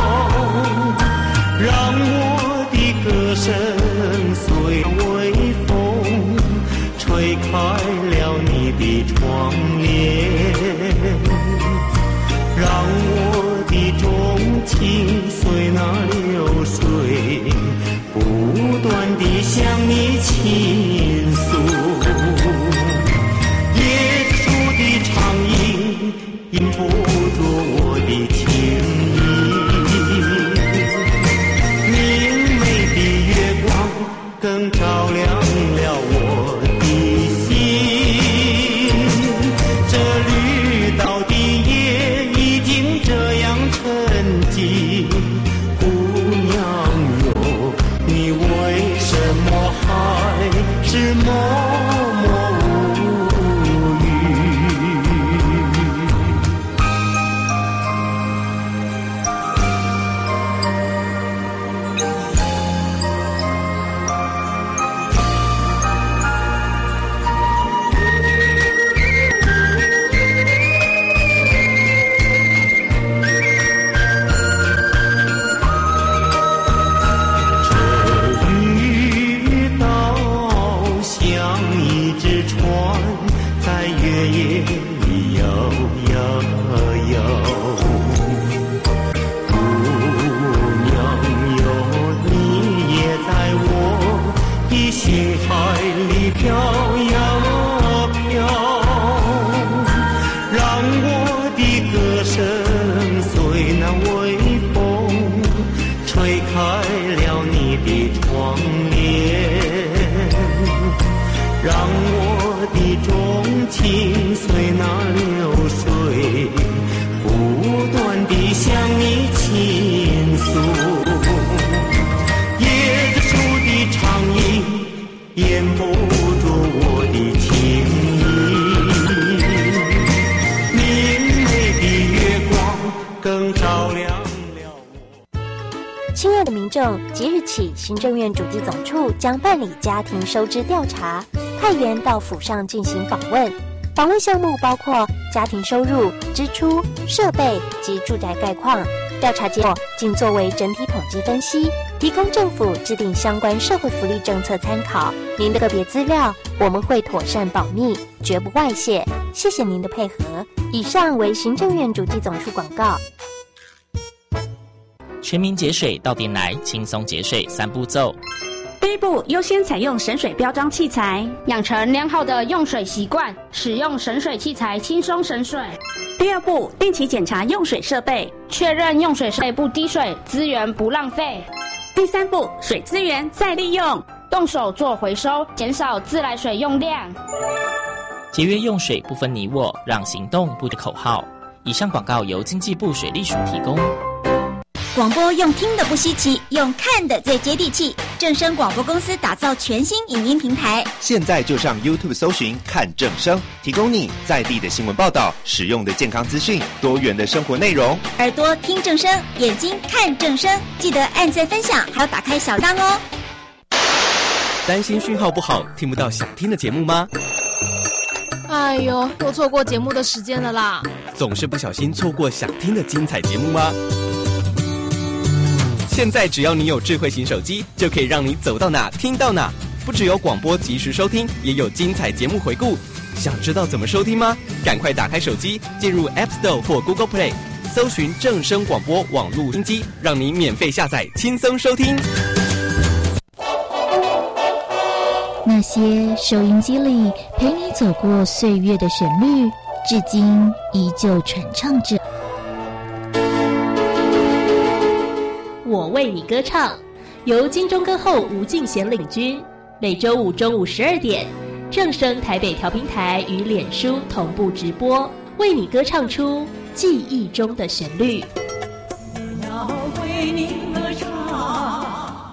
让我的歌声随微风吹开了你的窗帘，让我的钟情随那流水不断地向你倾诉。引不住我的情意，明媚的月光更照亮了我的心。这绿岛的夜已经这样沉寂，姑娘哟，你为什么还是默默即日起，行政院主计总处将办理家庭收支调查，派员到府上进行访问。访问项目包括家庭收入、支出、设备及住宅概况。调查结果仅作为整体统计分析，提供政府制定相关社会福利政策参考。您的个别资料我们会妥善保密，绝不外泄。谢谢您的配合。以上为行政院主计总处广告。 全民节水到店来，轻松节水三步骤。 第一步，优先采用省水标章器材， 养成良好的用水习惯，使用省水器材轻松省水。 第二步，定期检查用水设备， 确认用水设备不滴水，资源不浪费。 第三步，水资源再利用， 动手做回收，减少自来水用量。 节约用水不分你我，让行动不止口号。以上广告由经济部水利署提供。 广播用听的不稀奇，用看的最接地气。正声广播公司打造全新影音平台， 现在就上 YouTube 搜寻看正声，提供你在地的新闻报道、实用的健康资讯、多元的生活内容。 耳朵听正声，眼睛看正声，记得按赞分享，还要打开小铃哦。 担心讯号不好，听不到想听的节目吗？ 哎呦，又错过节目的时间了啦！ 总是不小心错过想听的精彩节目吗？现在只要你有智慧型手机，就可以让你走到哪听到哪。不只有广播及时收听，也有精彩节目回顾。想知道怎么收听吗？赶快打开手机，进入 App Store 或 Google Play， 搜寻正声广播网络音机，让你免费下载，轻松收听。 那些收音机里陪你走过岁月的旋律，至今依旧传唱着。 我为你歌唱，由金钟歌后吴敬贤领军，每周五中午十二点，正声台北调频台与脸书同步直播，为你歌唱出记忆中的旋律。 我要为你歌唱，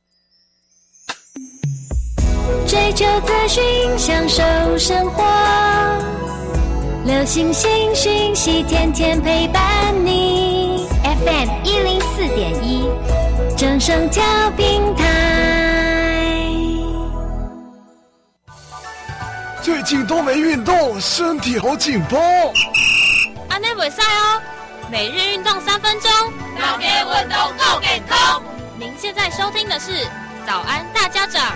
追求资讯，享受生活，流行新讯息，天天陪伴你。F M 一零四点一，正声调频台。 最近都没运动，身体好紧绷。 啊， 安内袂使哦。每日运动三分钟，让给运动够健康。您现在收听的是早安大家长。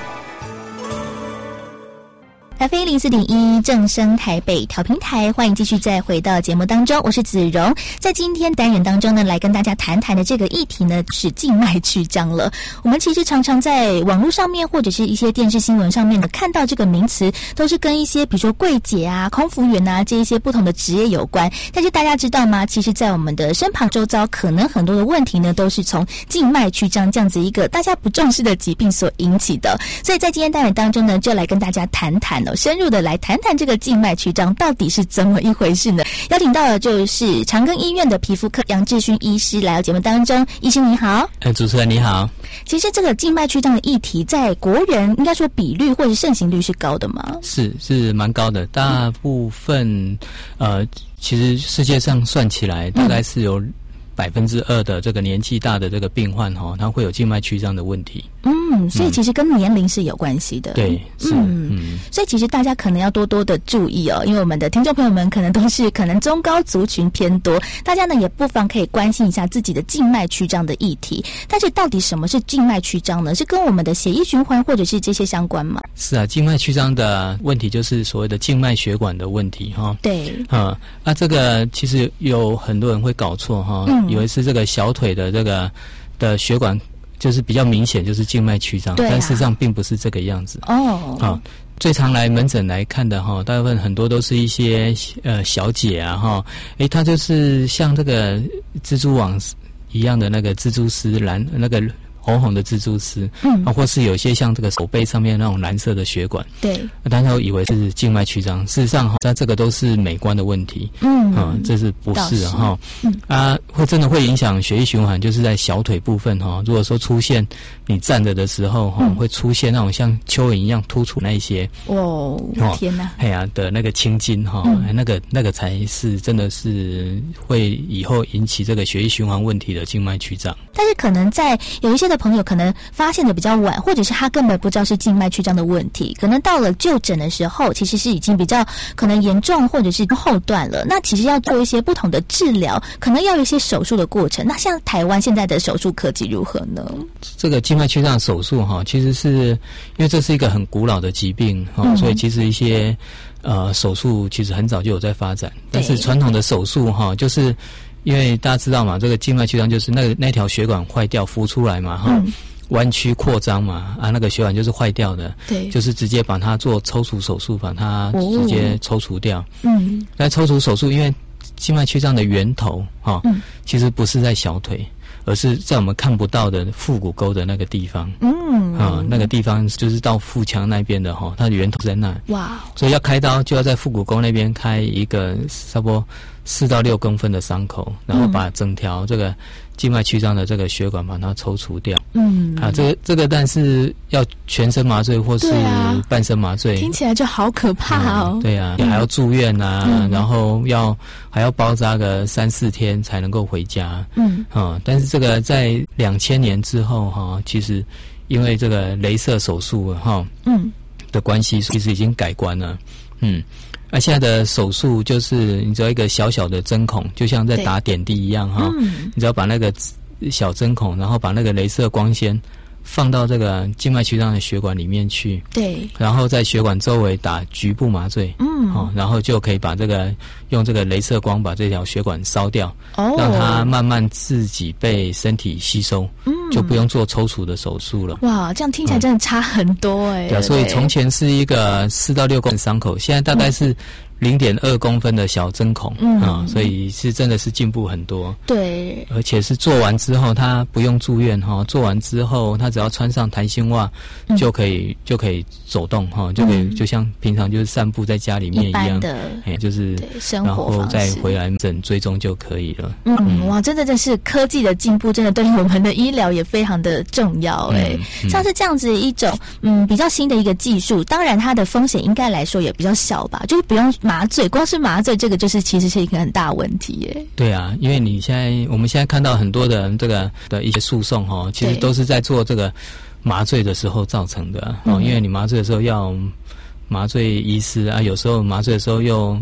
F M 零四点一正声台北调频台，欢迎继续再回到节目当中，我是子荣。在今天单元当中呢，来跟大家谈谈的这个议题呢，是静脉曲张了。我们其实常常在网络上面或者是一些电视新闻上面呢，看到这个名词，都是跟一些比如说柜姐啊、空服员啊这一些不同的职业有关。但是大家知道吗？其实在我们的身旁周遭，可能很多的问题呢，都是从静脉曲张这样子一个大家不重视的疾病所引起的。所以在今天单元当中呢，就来跟大家谈谈哦。深入的来谈谈这个静脉曲张到底是怎么一回事呢？邀请到的就是长庚医院的皮肤科杨志勋医师来到节目当中。医师你好。 呃，主持人你好。 其实这个静脉曲张的议题在国人应该说比率或者盛行率是高的吗？ 是是蛮高的，大部分、嗯、呃其实世界上算起来大概是有百分之二的这个年纪大的这个病患哈、哦，他会有静脉曲张的问题。 嗯，所以其实跟年龄是有关系的。 对，是， 嗯，嗯所以其实大家可能要多多的注意哦，因为我们的听众朋友们可能都是可能中高族群偏多，大家呢也不妨可以关心一下自己的静脉曲张的议题。但是到底什么是静脉曲张呢？是跟我们的血液循环或者是这些相关吗？ 是啊，静脉曲张的问题就是所谓的静脉血管的问题哈。 对， 啊，那这个其实有很多人会搞错哈，嗯、以为是这个小腿的这个的血管。就是比较明显，就是静脉曲张、啊，但事实上并不是这个样子。 哦， 啊，最常来门诊来看的哈，大部分很多都是一些呃小姐啊哈，诶，她就是像这个蜘蛛网一样的那个蜘蛛丝蓝那个。红红的蜘蛛丝，嗯，啊，或是有些像这个手背上面那种蓝色的血管， 对， 大家都以为是静脉曲张，事实上哈，它这个都是美观的问题， 嗯， 啊，这是不是哈？嗯，啊，会真的会影响血液循环，就是在小腿部分哈。如果说出现你站着的时候哈，嗯、会出现那种像蚯蚓一样突出那一些， 哦，天哪， 哎呀的那个青筋哈，嗯、那个那个才是真的是会以后引起这个血液循环问题的静脉曲张。 但是可能在有一些的朋友可能发现的比较晚，或者是他根本不知道是静脉曲张的问题，可能到了就诊的时候其实是已经比较可能严重或者是后段了，那其实要做一些不同的治疗，可能要有一些手术的过程。那像台湾现在的手术科技如何呢？ 这个静脉曲张手术哈，其实是因为这是一个很古老的疾病哈、嗯，所以其实一些呃手术其实很早就有在发展，但是传统的手术哈，就是因为大家知道嘛，这个静脉曲张就是那个那条血管坏掉浮出来嘛哈、嗯，弯曲扩张嘛啊，那个血管就是坏掉的， 对， 就是直接把它做抽除手术，把它直接抽除掉。哦、 嗯， 那抽除手术，因为静脉曲张的源头哈、哦嗯，其实不是在小腿，而是在我们看不到的腹股沟的那个地方。 嗯， 啊、哦，那个地方就是到腹腔那边的哈、哦，它的源头在那。 哇， 所以要开刀就要在腹股沟那边开一个差不多四到六公分的伤口，然后把整条这个静脉曲张的这个血管把它抽除掉。 嗯， 啊，这个这个，但是要全身麻醉或是半身麻醉， 啊、听起来就好可怕哦。 嗯、对啊，也还要住院啊、嗯，然后要还要包扎个三四天才能够回家。 嗯， 啊，但是这个在两千年之后哈，其实因为这个雷射手术哈， 嗯的关系，其实已经改观了。嗯。那、啊、现在的手术就是你只要一个小小的针孔，就像在打点滴一样哈、嗯，你只要把那个小针孔，然后把那个雷射光纤放到这个静脉曲张的血管里面去， 对， 然后在血管周围打局部麻醉， 嗯， 哦，然后就可以把这个用这个雷射光把这条血管烧掉， 哦， 让它慢慢自己被身体吸收， 嗯， 就不用做抽除的手术了。 哇，这样听起来真的差很多哎、欸。 对、嗯，所以从前是一个四到六公分伤口，现在大概是零点二公分的小针孔， 嗯啊、哦，所以是真的是进步很多。 对， 而且是做完之后，他不用住院哈、哦，做完之后他只要穿上弹性袜、嗯、就可以就可以走动哈、哦，就可以、嗯、就像平常就是散步在家里面一样的， 哎，就是生活然后再回来诊追踪就可以了。 嗯，嗯哇，真的真是科技的进步，真的对我们的医疗也非常的重要哎、欸嗯嗯。像是这样子一种嗯比较新的一个技术，当然它的风险应该来说也比较小吧，就是不用麻醉。光是麻醉这个就是其实是一个很大问题耶。 对啊，因为你现在我们现在看到很多的这个的一些诉讼哈，其实都是在做这个麻醉的时候造成的哦、嗯。因为你麻醉的时候要麻醉医师啊，有时候麻醉的时候又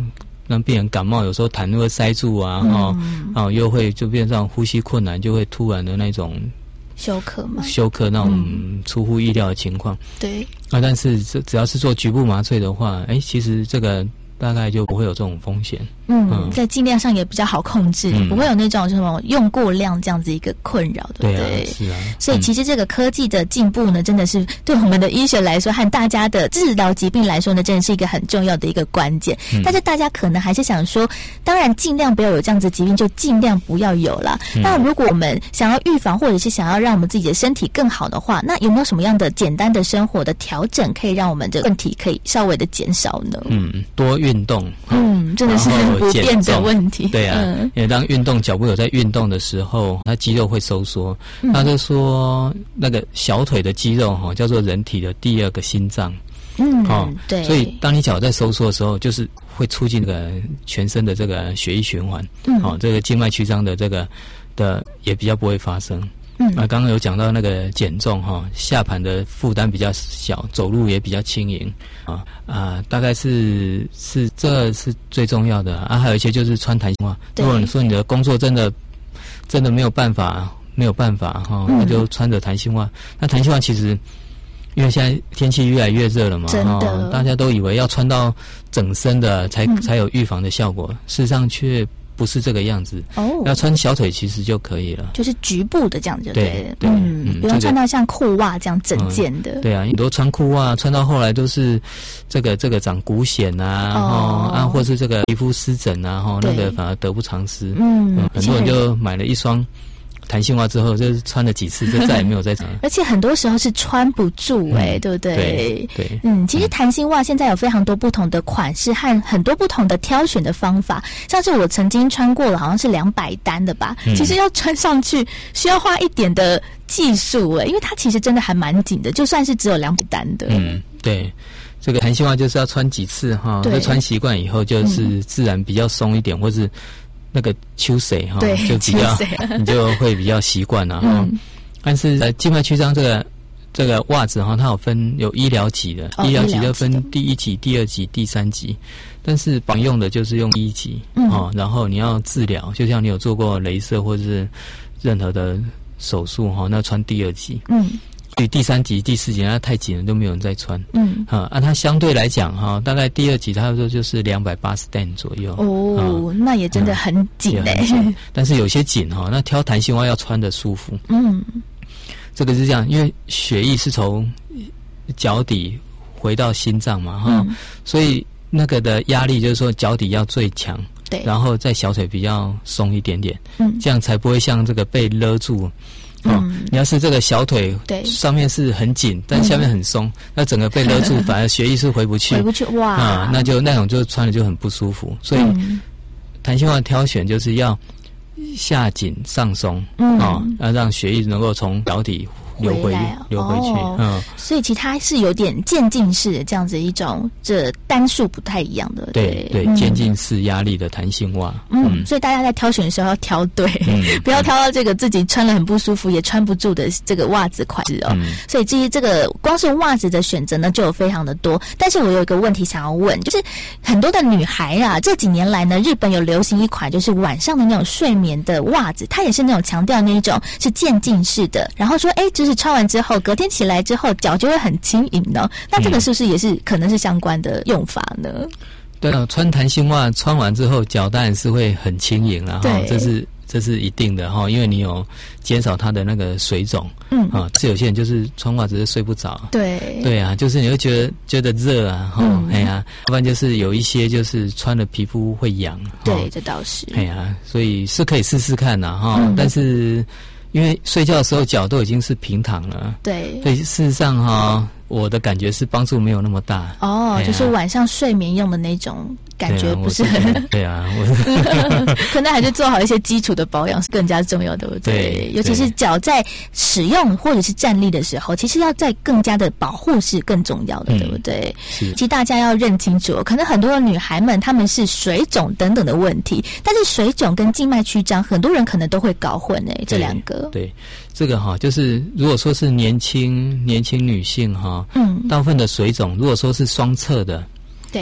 让病人感冒，有时候痰会塞住啊，哦、嗯，哦，又会就变成呼吸困难，就会突然的那种休克嘛， 休克那种出乎意料的情况。 对， 啊，但是这只要是做局部麻醉的话，哎，其实这个大概就不会有这种风险。 嗯，嗯在剂量上也比较好控制，嗯、不会有那种什么用过量这样子一个困扰，对不对？ 对啊，是啊。 所以其实这个科技的进步呢，真的是对我们的医学来说，和大家的治疗疾病来说呢，真的是一个很重要的一个关键。嗯、但是大家可能还是想说，当然尽量不要有这样子的疾病，就尽量不要有啦。嗯、那如果我们想要预防，或者是想要让我们自己的身体更好的话，那有没有什么样的简单的生活的调整，可以让我们的问题可以稍微的减少呢？ 嗯，多运动。 嗯，真的是很不变的问题。 对啊，嗯、因为当运动脚部有在运动的时候，它肌肉会收缩。嗯、他就说那个小腿的肌肉哈、哦，叫做人体的第二个心脏。 嗯，哦，对。 所以当你脚在收缩的时候，就是会促进这个全身的这个血液循环。嗯，哦，这个静脉曲张的这个的也比较不会发生。嗯，啊，刚刚有讲到那个减重哈，下盘的负担比较小，走路也比较轻盈啊啊，大概是是这是最重要的啊。还有一些就是穿弹性袜，如果你说你的工作真的真的没有办法没有办法哈，那就穿着弹性袜。那弹性袜其实因为现在天气越来越热了嘛， 真的、 哦，大家都以为要穿到整身的才、嗯、才有预防的效果，事实上却不是这个样子哦，要穿小腿其实就可以了， 就是局部的这样就对了。对， 嗯，嗯不用穿到像裤袜这样整件的。 嗯、对啊，很多穿裤袜穿到后来都是这个这个长骨癣啊，哦啊，或是这个皮肤湿疹啊，哈，那个反而得不偿失。嗯，嗯很多人就买了一双弹性袜之后，就是穿了几次，就再也没有再穿。 而且很多时候是穿不住哎、欸嗯，对不对？ 对对。 嗯，其实弹性袜现在有非常多不同的款式和很多不同的挑选的方法。像是我曾经穿过了，好像是两百单的吧。嗯、其实要穿上去需要花一点的技术哎、欸，因为它其实真的还蛮紧的，就算是只有两百单的。 嗯，对。这个弹性袜就是要穿几次哈，就穿习惯以后，就是自然比较松一点，嗯、或是。那个秋水哈，就比较你就会比较习惯了哈。嗯、但是呃，静脉曲张这个这个袜子哈，它有分有医疗级的，哦、医疗级就分第一级、第二级、第三级。但是常用的就是用第一级，嗯、哦，然后你要治疗，就像你有做过雷射或者是任何的手术哈，那穿第二级。嗯。所以第三级、第四级它太紧了，都没有人在穿。嗯，啊，按它相对来讲哈，大概第二级差不多就是两百八十 Dan 左右。 哦，那也真的很紧嘞、欸。 但是有些紧哈，那挑弹性袜要穿的舒服。嗯，这个是这样，因为血液是从脚底回到心脏嘛哈，嗯、所以那个的压力就是说脚底要最强， 对， 然后在小腿比较松一点点，嗯，这样才不会像这个被勒住。哦，嗯、你要是这个小腿对上面是很紧，但下面很松，嗯、那整个被勒住，反而血液是回不去， 回不去哇！ 啊、嗯，那就那种就穿了就很不舒服。所以，嗯、弹性袜挑选就是要下紧上松，嗯，啊、哦，要让血液能够从脚底流回流回去，哦、嗯， 所以其实它是有点渐进式的这样子一种，这单数不太一样的， 对对，嗯、渐进式压力的弹性袜， 嗯，嗯所以大家在挑选的时候要挑对，嗯、不要挑到这个自己穿了很不舒服也穿不住的这个袜子款式哦。嗯、所以至于这个光是袜子的选择呢，就有非常的多。但是我有一个问题想要问，就是很多的女孩啊，这几年来呢，日本有流行一款就是晚上的那种睡眠的袜子，它也是那种强调那一种是渐进式的，然后说，哎，就是穿完之后，隔天起来之后，脚就会很轻盈呢。那这个是不是也是可能是相关的用法呢？ 对啊，穿弹性袜穿完之后，脚当然是会很轻盈啦，哈，这是这是一定的哈，因为你有减少它的那个水肿，嗯啊，是有些人就是穿袜子是睡不着， 对对啊，就是你会觉得觉得热啊，哈，嗯、哎呀，要不然就是有一些就是穿了皮肤会痒， 对，这倒是， 哎呀，所以是可以试试看呐，哈，嗯、但是。因为睡觉的时候脚都已经是平躺了， 对， 所以事实上哈、哦，我的感觉是帮助没有那么大。 哦，啊、就是晚上睡眠用的那种感觉不是很对啊，我可能还是做好一些基础的保养是更加重要的，对不对？ 对， 尤其是脚在使用或者是站立的时候，其实要在更加的保护是更重要的，嗯、对不对？其实大家要认清楚，可能很多的女孩们她们是水肿等等的问题，但是水肿跟静脉曲张，很多人可能都会搞混诶、欸，这两个。 对，这个哈，就是如果说是年轻年轻女性哈，嗯，大部分的水肿，如果说是双侧的， 对，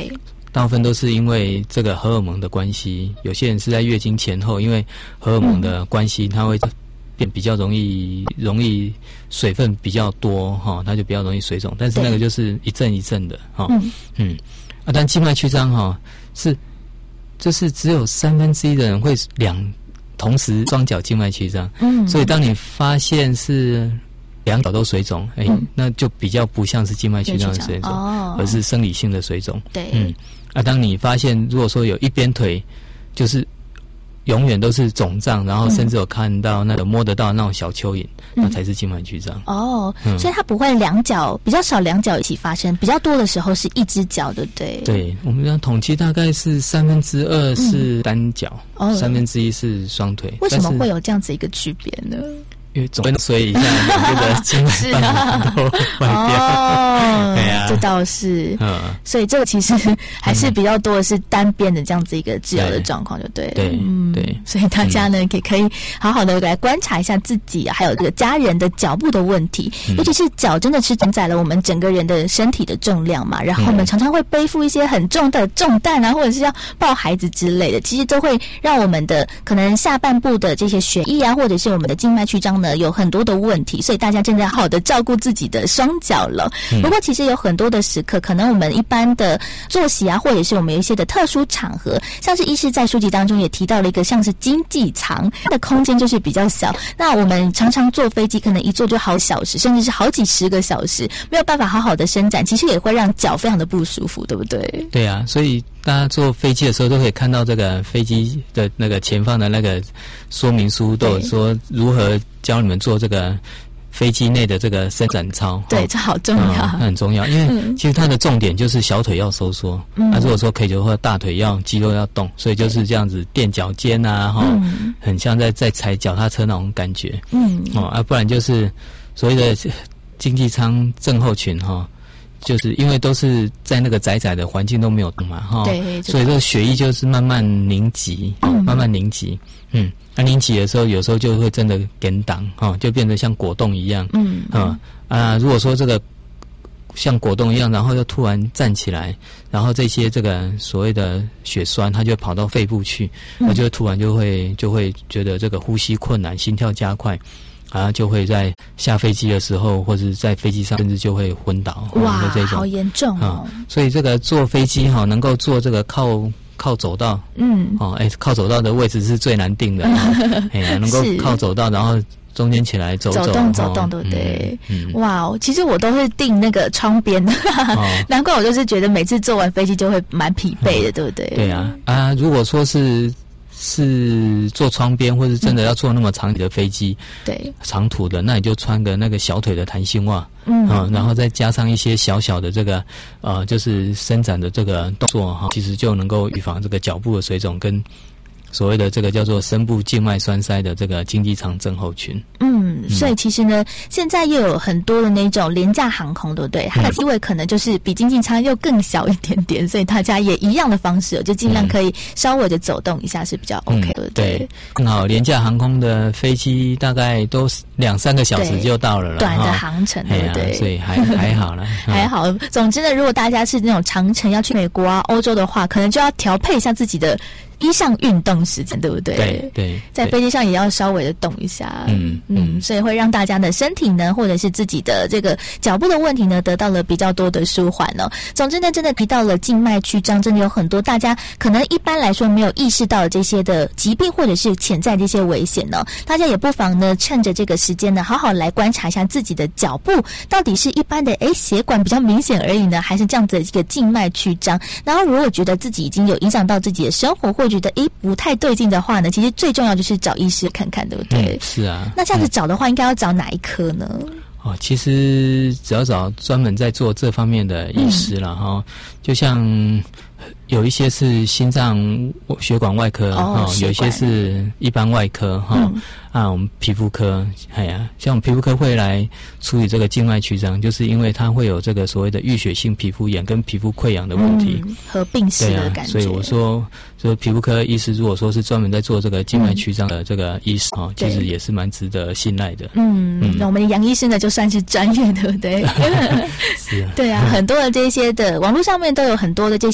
大部分都是因为这个荷尔蒙的关系，有些人是在月经前后，因为荷尔蒙的关系，它会变比较容易容易水分比较多哈，它就比较容易水肿。但是那个就是一阵一阵的哈，嗯嗯啊，但静脉曲张哈是就是只有三分之一的人会两同时双脚静脉曲张，嗯，所以当你发现是两脚都水肿，哎、欸嗯，那就比较不像是静脉曲张的水肿，哦，而是生理性的水肿。 对， 嗯，啊，当你发现如果说有一边腿就是永远都是肿胀，然后甚至有看到那个摸得到那种小蚯蚓，嗯，那才是静脉曲张。 哦，嗯，所以它不会两脚比较少，两脚一起发生，比较多的时候是一只脚，对不对？ 对，我们讲统计大概是三分之二是单脚，嗯，三分之一是双腿。 为什么会有这样子一个区别呢？ 因为总会所以一下两个的静脉瓣都坏掉。 哦，对呀，这倒是。嗯，所以这个其实还是比较多的是单边的这样子一个治疗的状况，就对了。 对，嗯，对。 所以大家呢，也可以好好的来观察一下自己，还有这个家人的脚部的问题，嗯，尤其是脚真的是承载了我们整个人的身体的重量嘛。然后我们常常会背负一些很重的重担啊，或者是要抱孩子之类的，其实都会让我们的可能下半部的这些血液啊，或者是我们的静脉曲张呢，有很多的问题，所以大家真的要好好的照顾自己的双脚了。嗯，不过其实有很多的时刻，可能我们一般的作息啊，或者是我们有一些的特殊场合，像是医师在书籍当中也提到了一个像是经济舱，它的空间就是比较小。那我们常常坐飞机，可能一坐就好小时，甚至是好几十个小时，没有办法好好的伸展，其实也会让脚非常的不舒服，对不对？ 对啊，所以大家坐飞机的时候都可以看到这个飞机的那个前方的那个说明书，都有说如何教你们做这个飞机内的这个伸展操。 对，这好重要， 嗯，很重要，因为其实它的重点就是小腿要收缩，嗯，那如果说可以的话，大腿要肌肉要动，所以就是这样子垫脚尖啊，哈，嗯，很像在在踩脚踏车那种感觉，嗯，哦，啊，不然就是所谓的经济舱症候群哈。就是因为都是在那个窄窄的环境都没有动嘛，哈，对，所以这个血液就是慢慢凝集，嗯，慢慢凝集，嗯，那凝集的时候，有时候就会真的跟挡，哈，就变得像果冻一样，嗯，啊啊，如果说这个像果冻一样，然后又突然站起来，然后这些这个所谓的血栓，它就跑到肺部去，那，嗯，就突然就会就会觉得这个呼吸困难，心跳加快。啊，就会在下飞机的时候，或者在飞机上，甚至就会昏倒。 哇， 这种好严重哦！ 啊，所以这个坐飞机哈，能够坐这个靠靠走道，嗯，哦，哎，靠走道的位置是最难定的，哎呀，能够靠走道，然后中间起来走走， 走动走动，对不对？嗯，哇，其实我都是定那个窗边的，哦，难怪我就是觉得每次坐完飞机就会蛮疲惫的，嗯，对不对？ 对啊，啊，如果说是。是坐窗边，或是真的要坐那么长的飞机，对，长途的，那你就穿个那个小腿的弹性袜，嗯，啊，然后再加上一些小小的这个呃，就是伸展的这个动作哈，其实就能够预防这个脚部的水肿跟所谓的这个叫做深部静脉栓塞的这个经济舱症候群。 嗯，所以其实呢，现在又有很多的那种廉价航空，对不对？它的机位可能就是比经济舱又更小一点点，所以大家也一样的方式，就尽量可以稍微的走动一下是比较 OK 的，嗯，对。 对，更好，廉价航空的飞机大概都两三个小时就到了了， 短的航程，对不对？ 所以还还好了， 还好。总之呢，如果大家是那种长程要去美国啊、欧洲的话，可能就要调配一下自己的一项运动时间，对不对？ 对对， 在飞机上也要稍微的动一下，嗯嗯，所以会让大家的身体呢，或者是自己的这个脚部的问题呢，得到了比较多的舒缓哦。总之呢，真的提到了静脉曲张，真的有很多大家可能一般来说没有意识到的这些的疾病，或者是潜在这些危险呢，大家也不妨呢，趁着这个时间呢，好好来观察一下自己的脚部到底是一般的诶血管比较明显而已呢，还是这样子的一个静脉曲张。然后如果觉得自己已经有影响到自己的生活，或觉得诶不太对劲的话呢，其实最重要就是找医师看看，对不对？ 嗯，是啊。 那这样子找的话，应该要找哪一科呢？ 哦，其实只要找专门在做这方面的医师了哈，嗯，就像有一些是心脏血管外科，哦，哦有一些是一般外科哈，嗯，啊，我们皮肤科，哎呀，像我们皮肤科会来处理这个静脉曲张，就是因为它会有这个所谓的淤血性皮肤炎跟皮肤溃疡的问题， 嗯，合并式的感觉。 对啊，所以我说，说皮肤科医师如果说是专门在做这个静脉曲张的这个医师哈，嗯，其实也是蛮值得信赖的。 嗯，嗯那我们杨医师呢，就算是专业，对不对？ 是啊， 对啊，很多的这些的网络上面都有很多的这些病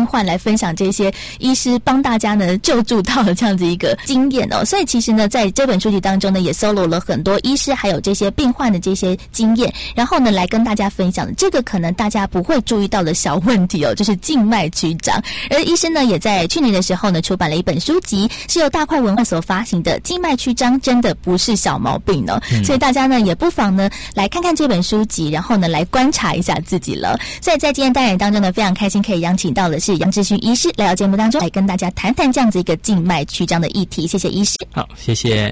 病患来分享这些医师帮大家呢救助到的这样子一个经验哦。所以其实呢，在这本书籍当中呢，也搜罗了很多医师还有这些病患的这些经验，然后呢来跟大家分享这个可能大家不会注意到的小问题哦，就是静脉曲张。而医生呢，也在去年的时候呢，出版了一本书籍，是由大块文化所发行的《静脉曲张真的不是小毛病》哦。嗯、所以大家呢，也不妨呢来看看这本书籍，然后呢来观察一下自己了。所以在今天单元当中呢，非常开心可以邀请到的是杨志勋医师来到节目当中，来跟大家谈谈这样子一个静脉曲张的议题。谢谢医师。 好，谢谢。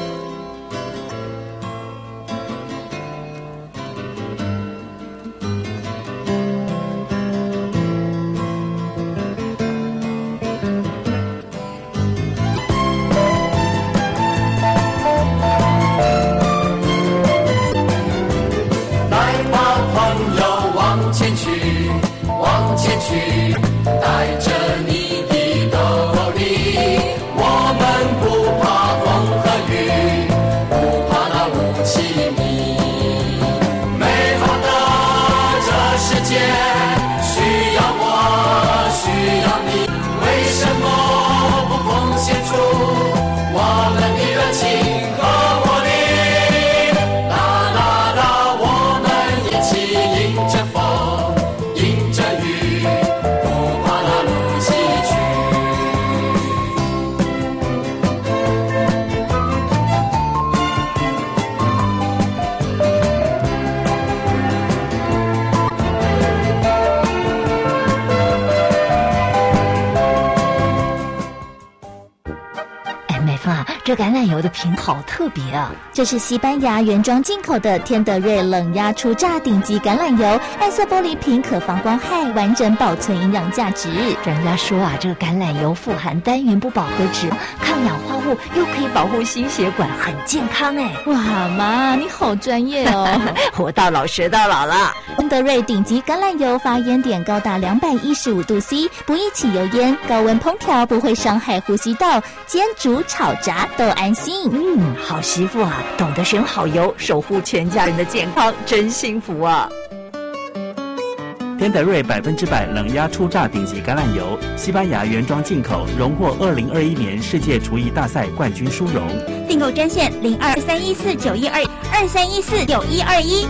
这橄榄油的品好特别啊！这是西班牙原装进口的天德瑞冷压初榨顶级橄榄油，暗色玻璃瓶可防光害，完整保存营养价值。 人家说啊，这个橄榄油富含单元不饱和脂，抗氧化物，又可以保护心血管，很健康哎！ 哇，妈，你好专业哦！ 活到老学到老了。 天德瑞顶级橄榄油发烟点高达两百一十五度 C， 不易起油烟，高温烹调不会伤害呼吸道，煎煮炒炸都安心。 嗯，好媳妇啊，懂得选好油，守护全家人的健康，真幸福啊！ 天德瑞百分之百冷压初榨顶级橄榄油，西班牙原装进口，荣获二零二一年世界厨艺大赛冠军殊荣。 订购专线零二三一四九一二二三一四九一二一。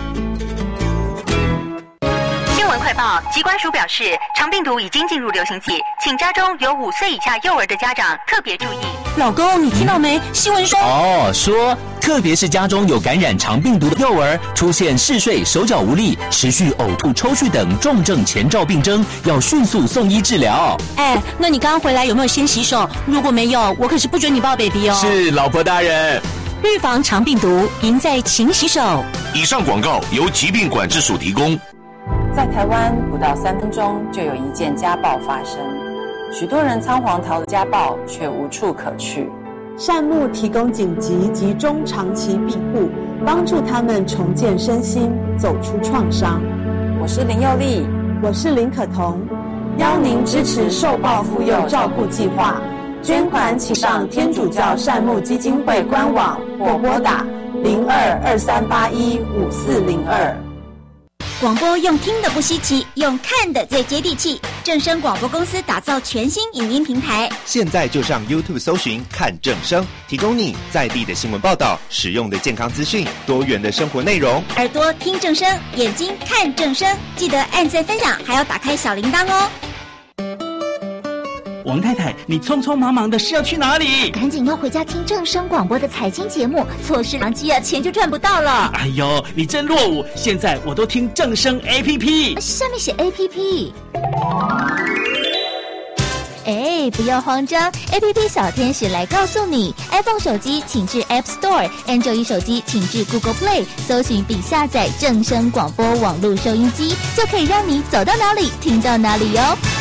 新闻快报：疾管署表示，肠病毒已经进入流行季，请家中有五岁以下幼儿的家长特别注意。 老公，你听到没？新闻说哦，说特别是家中有感染肠病毒的幼儿，出现嗜睡、手脚无力、持续呕吐、抽搐等重症前兆病征，要迅速送医治疗。 哎，那你刚刚回来有没有先洗手？如果没有，我可是不准你抱 baby 哦。 是，老婆大人。 预防肠病毒，赢在勤洗手。 以上广告由疾病管制署提供。 在台湾，不到三分钟就有一件家暴发生，许多人仓皇逃离家暴，却无处可去。 善牧提供紧急及中长期庇护，帮助他们重建身心，走出创伤。 我是林佑丽， 我是林可彤， 邀您支持受暴妇幼照顾计划，捐款请上天主教善牧基金会官网或拨打零二二三八一五四零二。 广播用听的不稀奇，用看的最接地气。正声广播公司打造全新影音平台， 现在就上 YouTube 搜寻看正声，提供你在地的新闻报道、实用的健康资讯、多元的生活内容。 耳朵听正声，眼睛看正声，记得按赞分享，还要打开小铃铛哦。 王太太，你匆匆忙忙的是要去哪里？ 赶紧要回家听正声广播的财经节目，错失良机啊，钱就赚不到了。 哎呦，你真落伍！现在我都听正声 A P P， 上面写 A P P。 哎，不要慌张 ，A P P 小天使来告诉你 ，iPhone 手机请至 App Store，Android 手机请至 Google Play， 搜寻并下载正声广播网络收音机，就可以让你走到哪里听到哪里哟。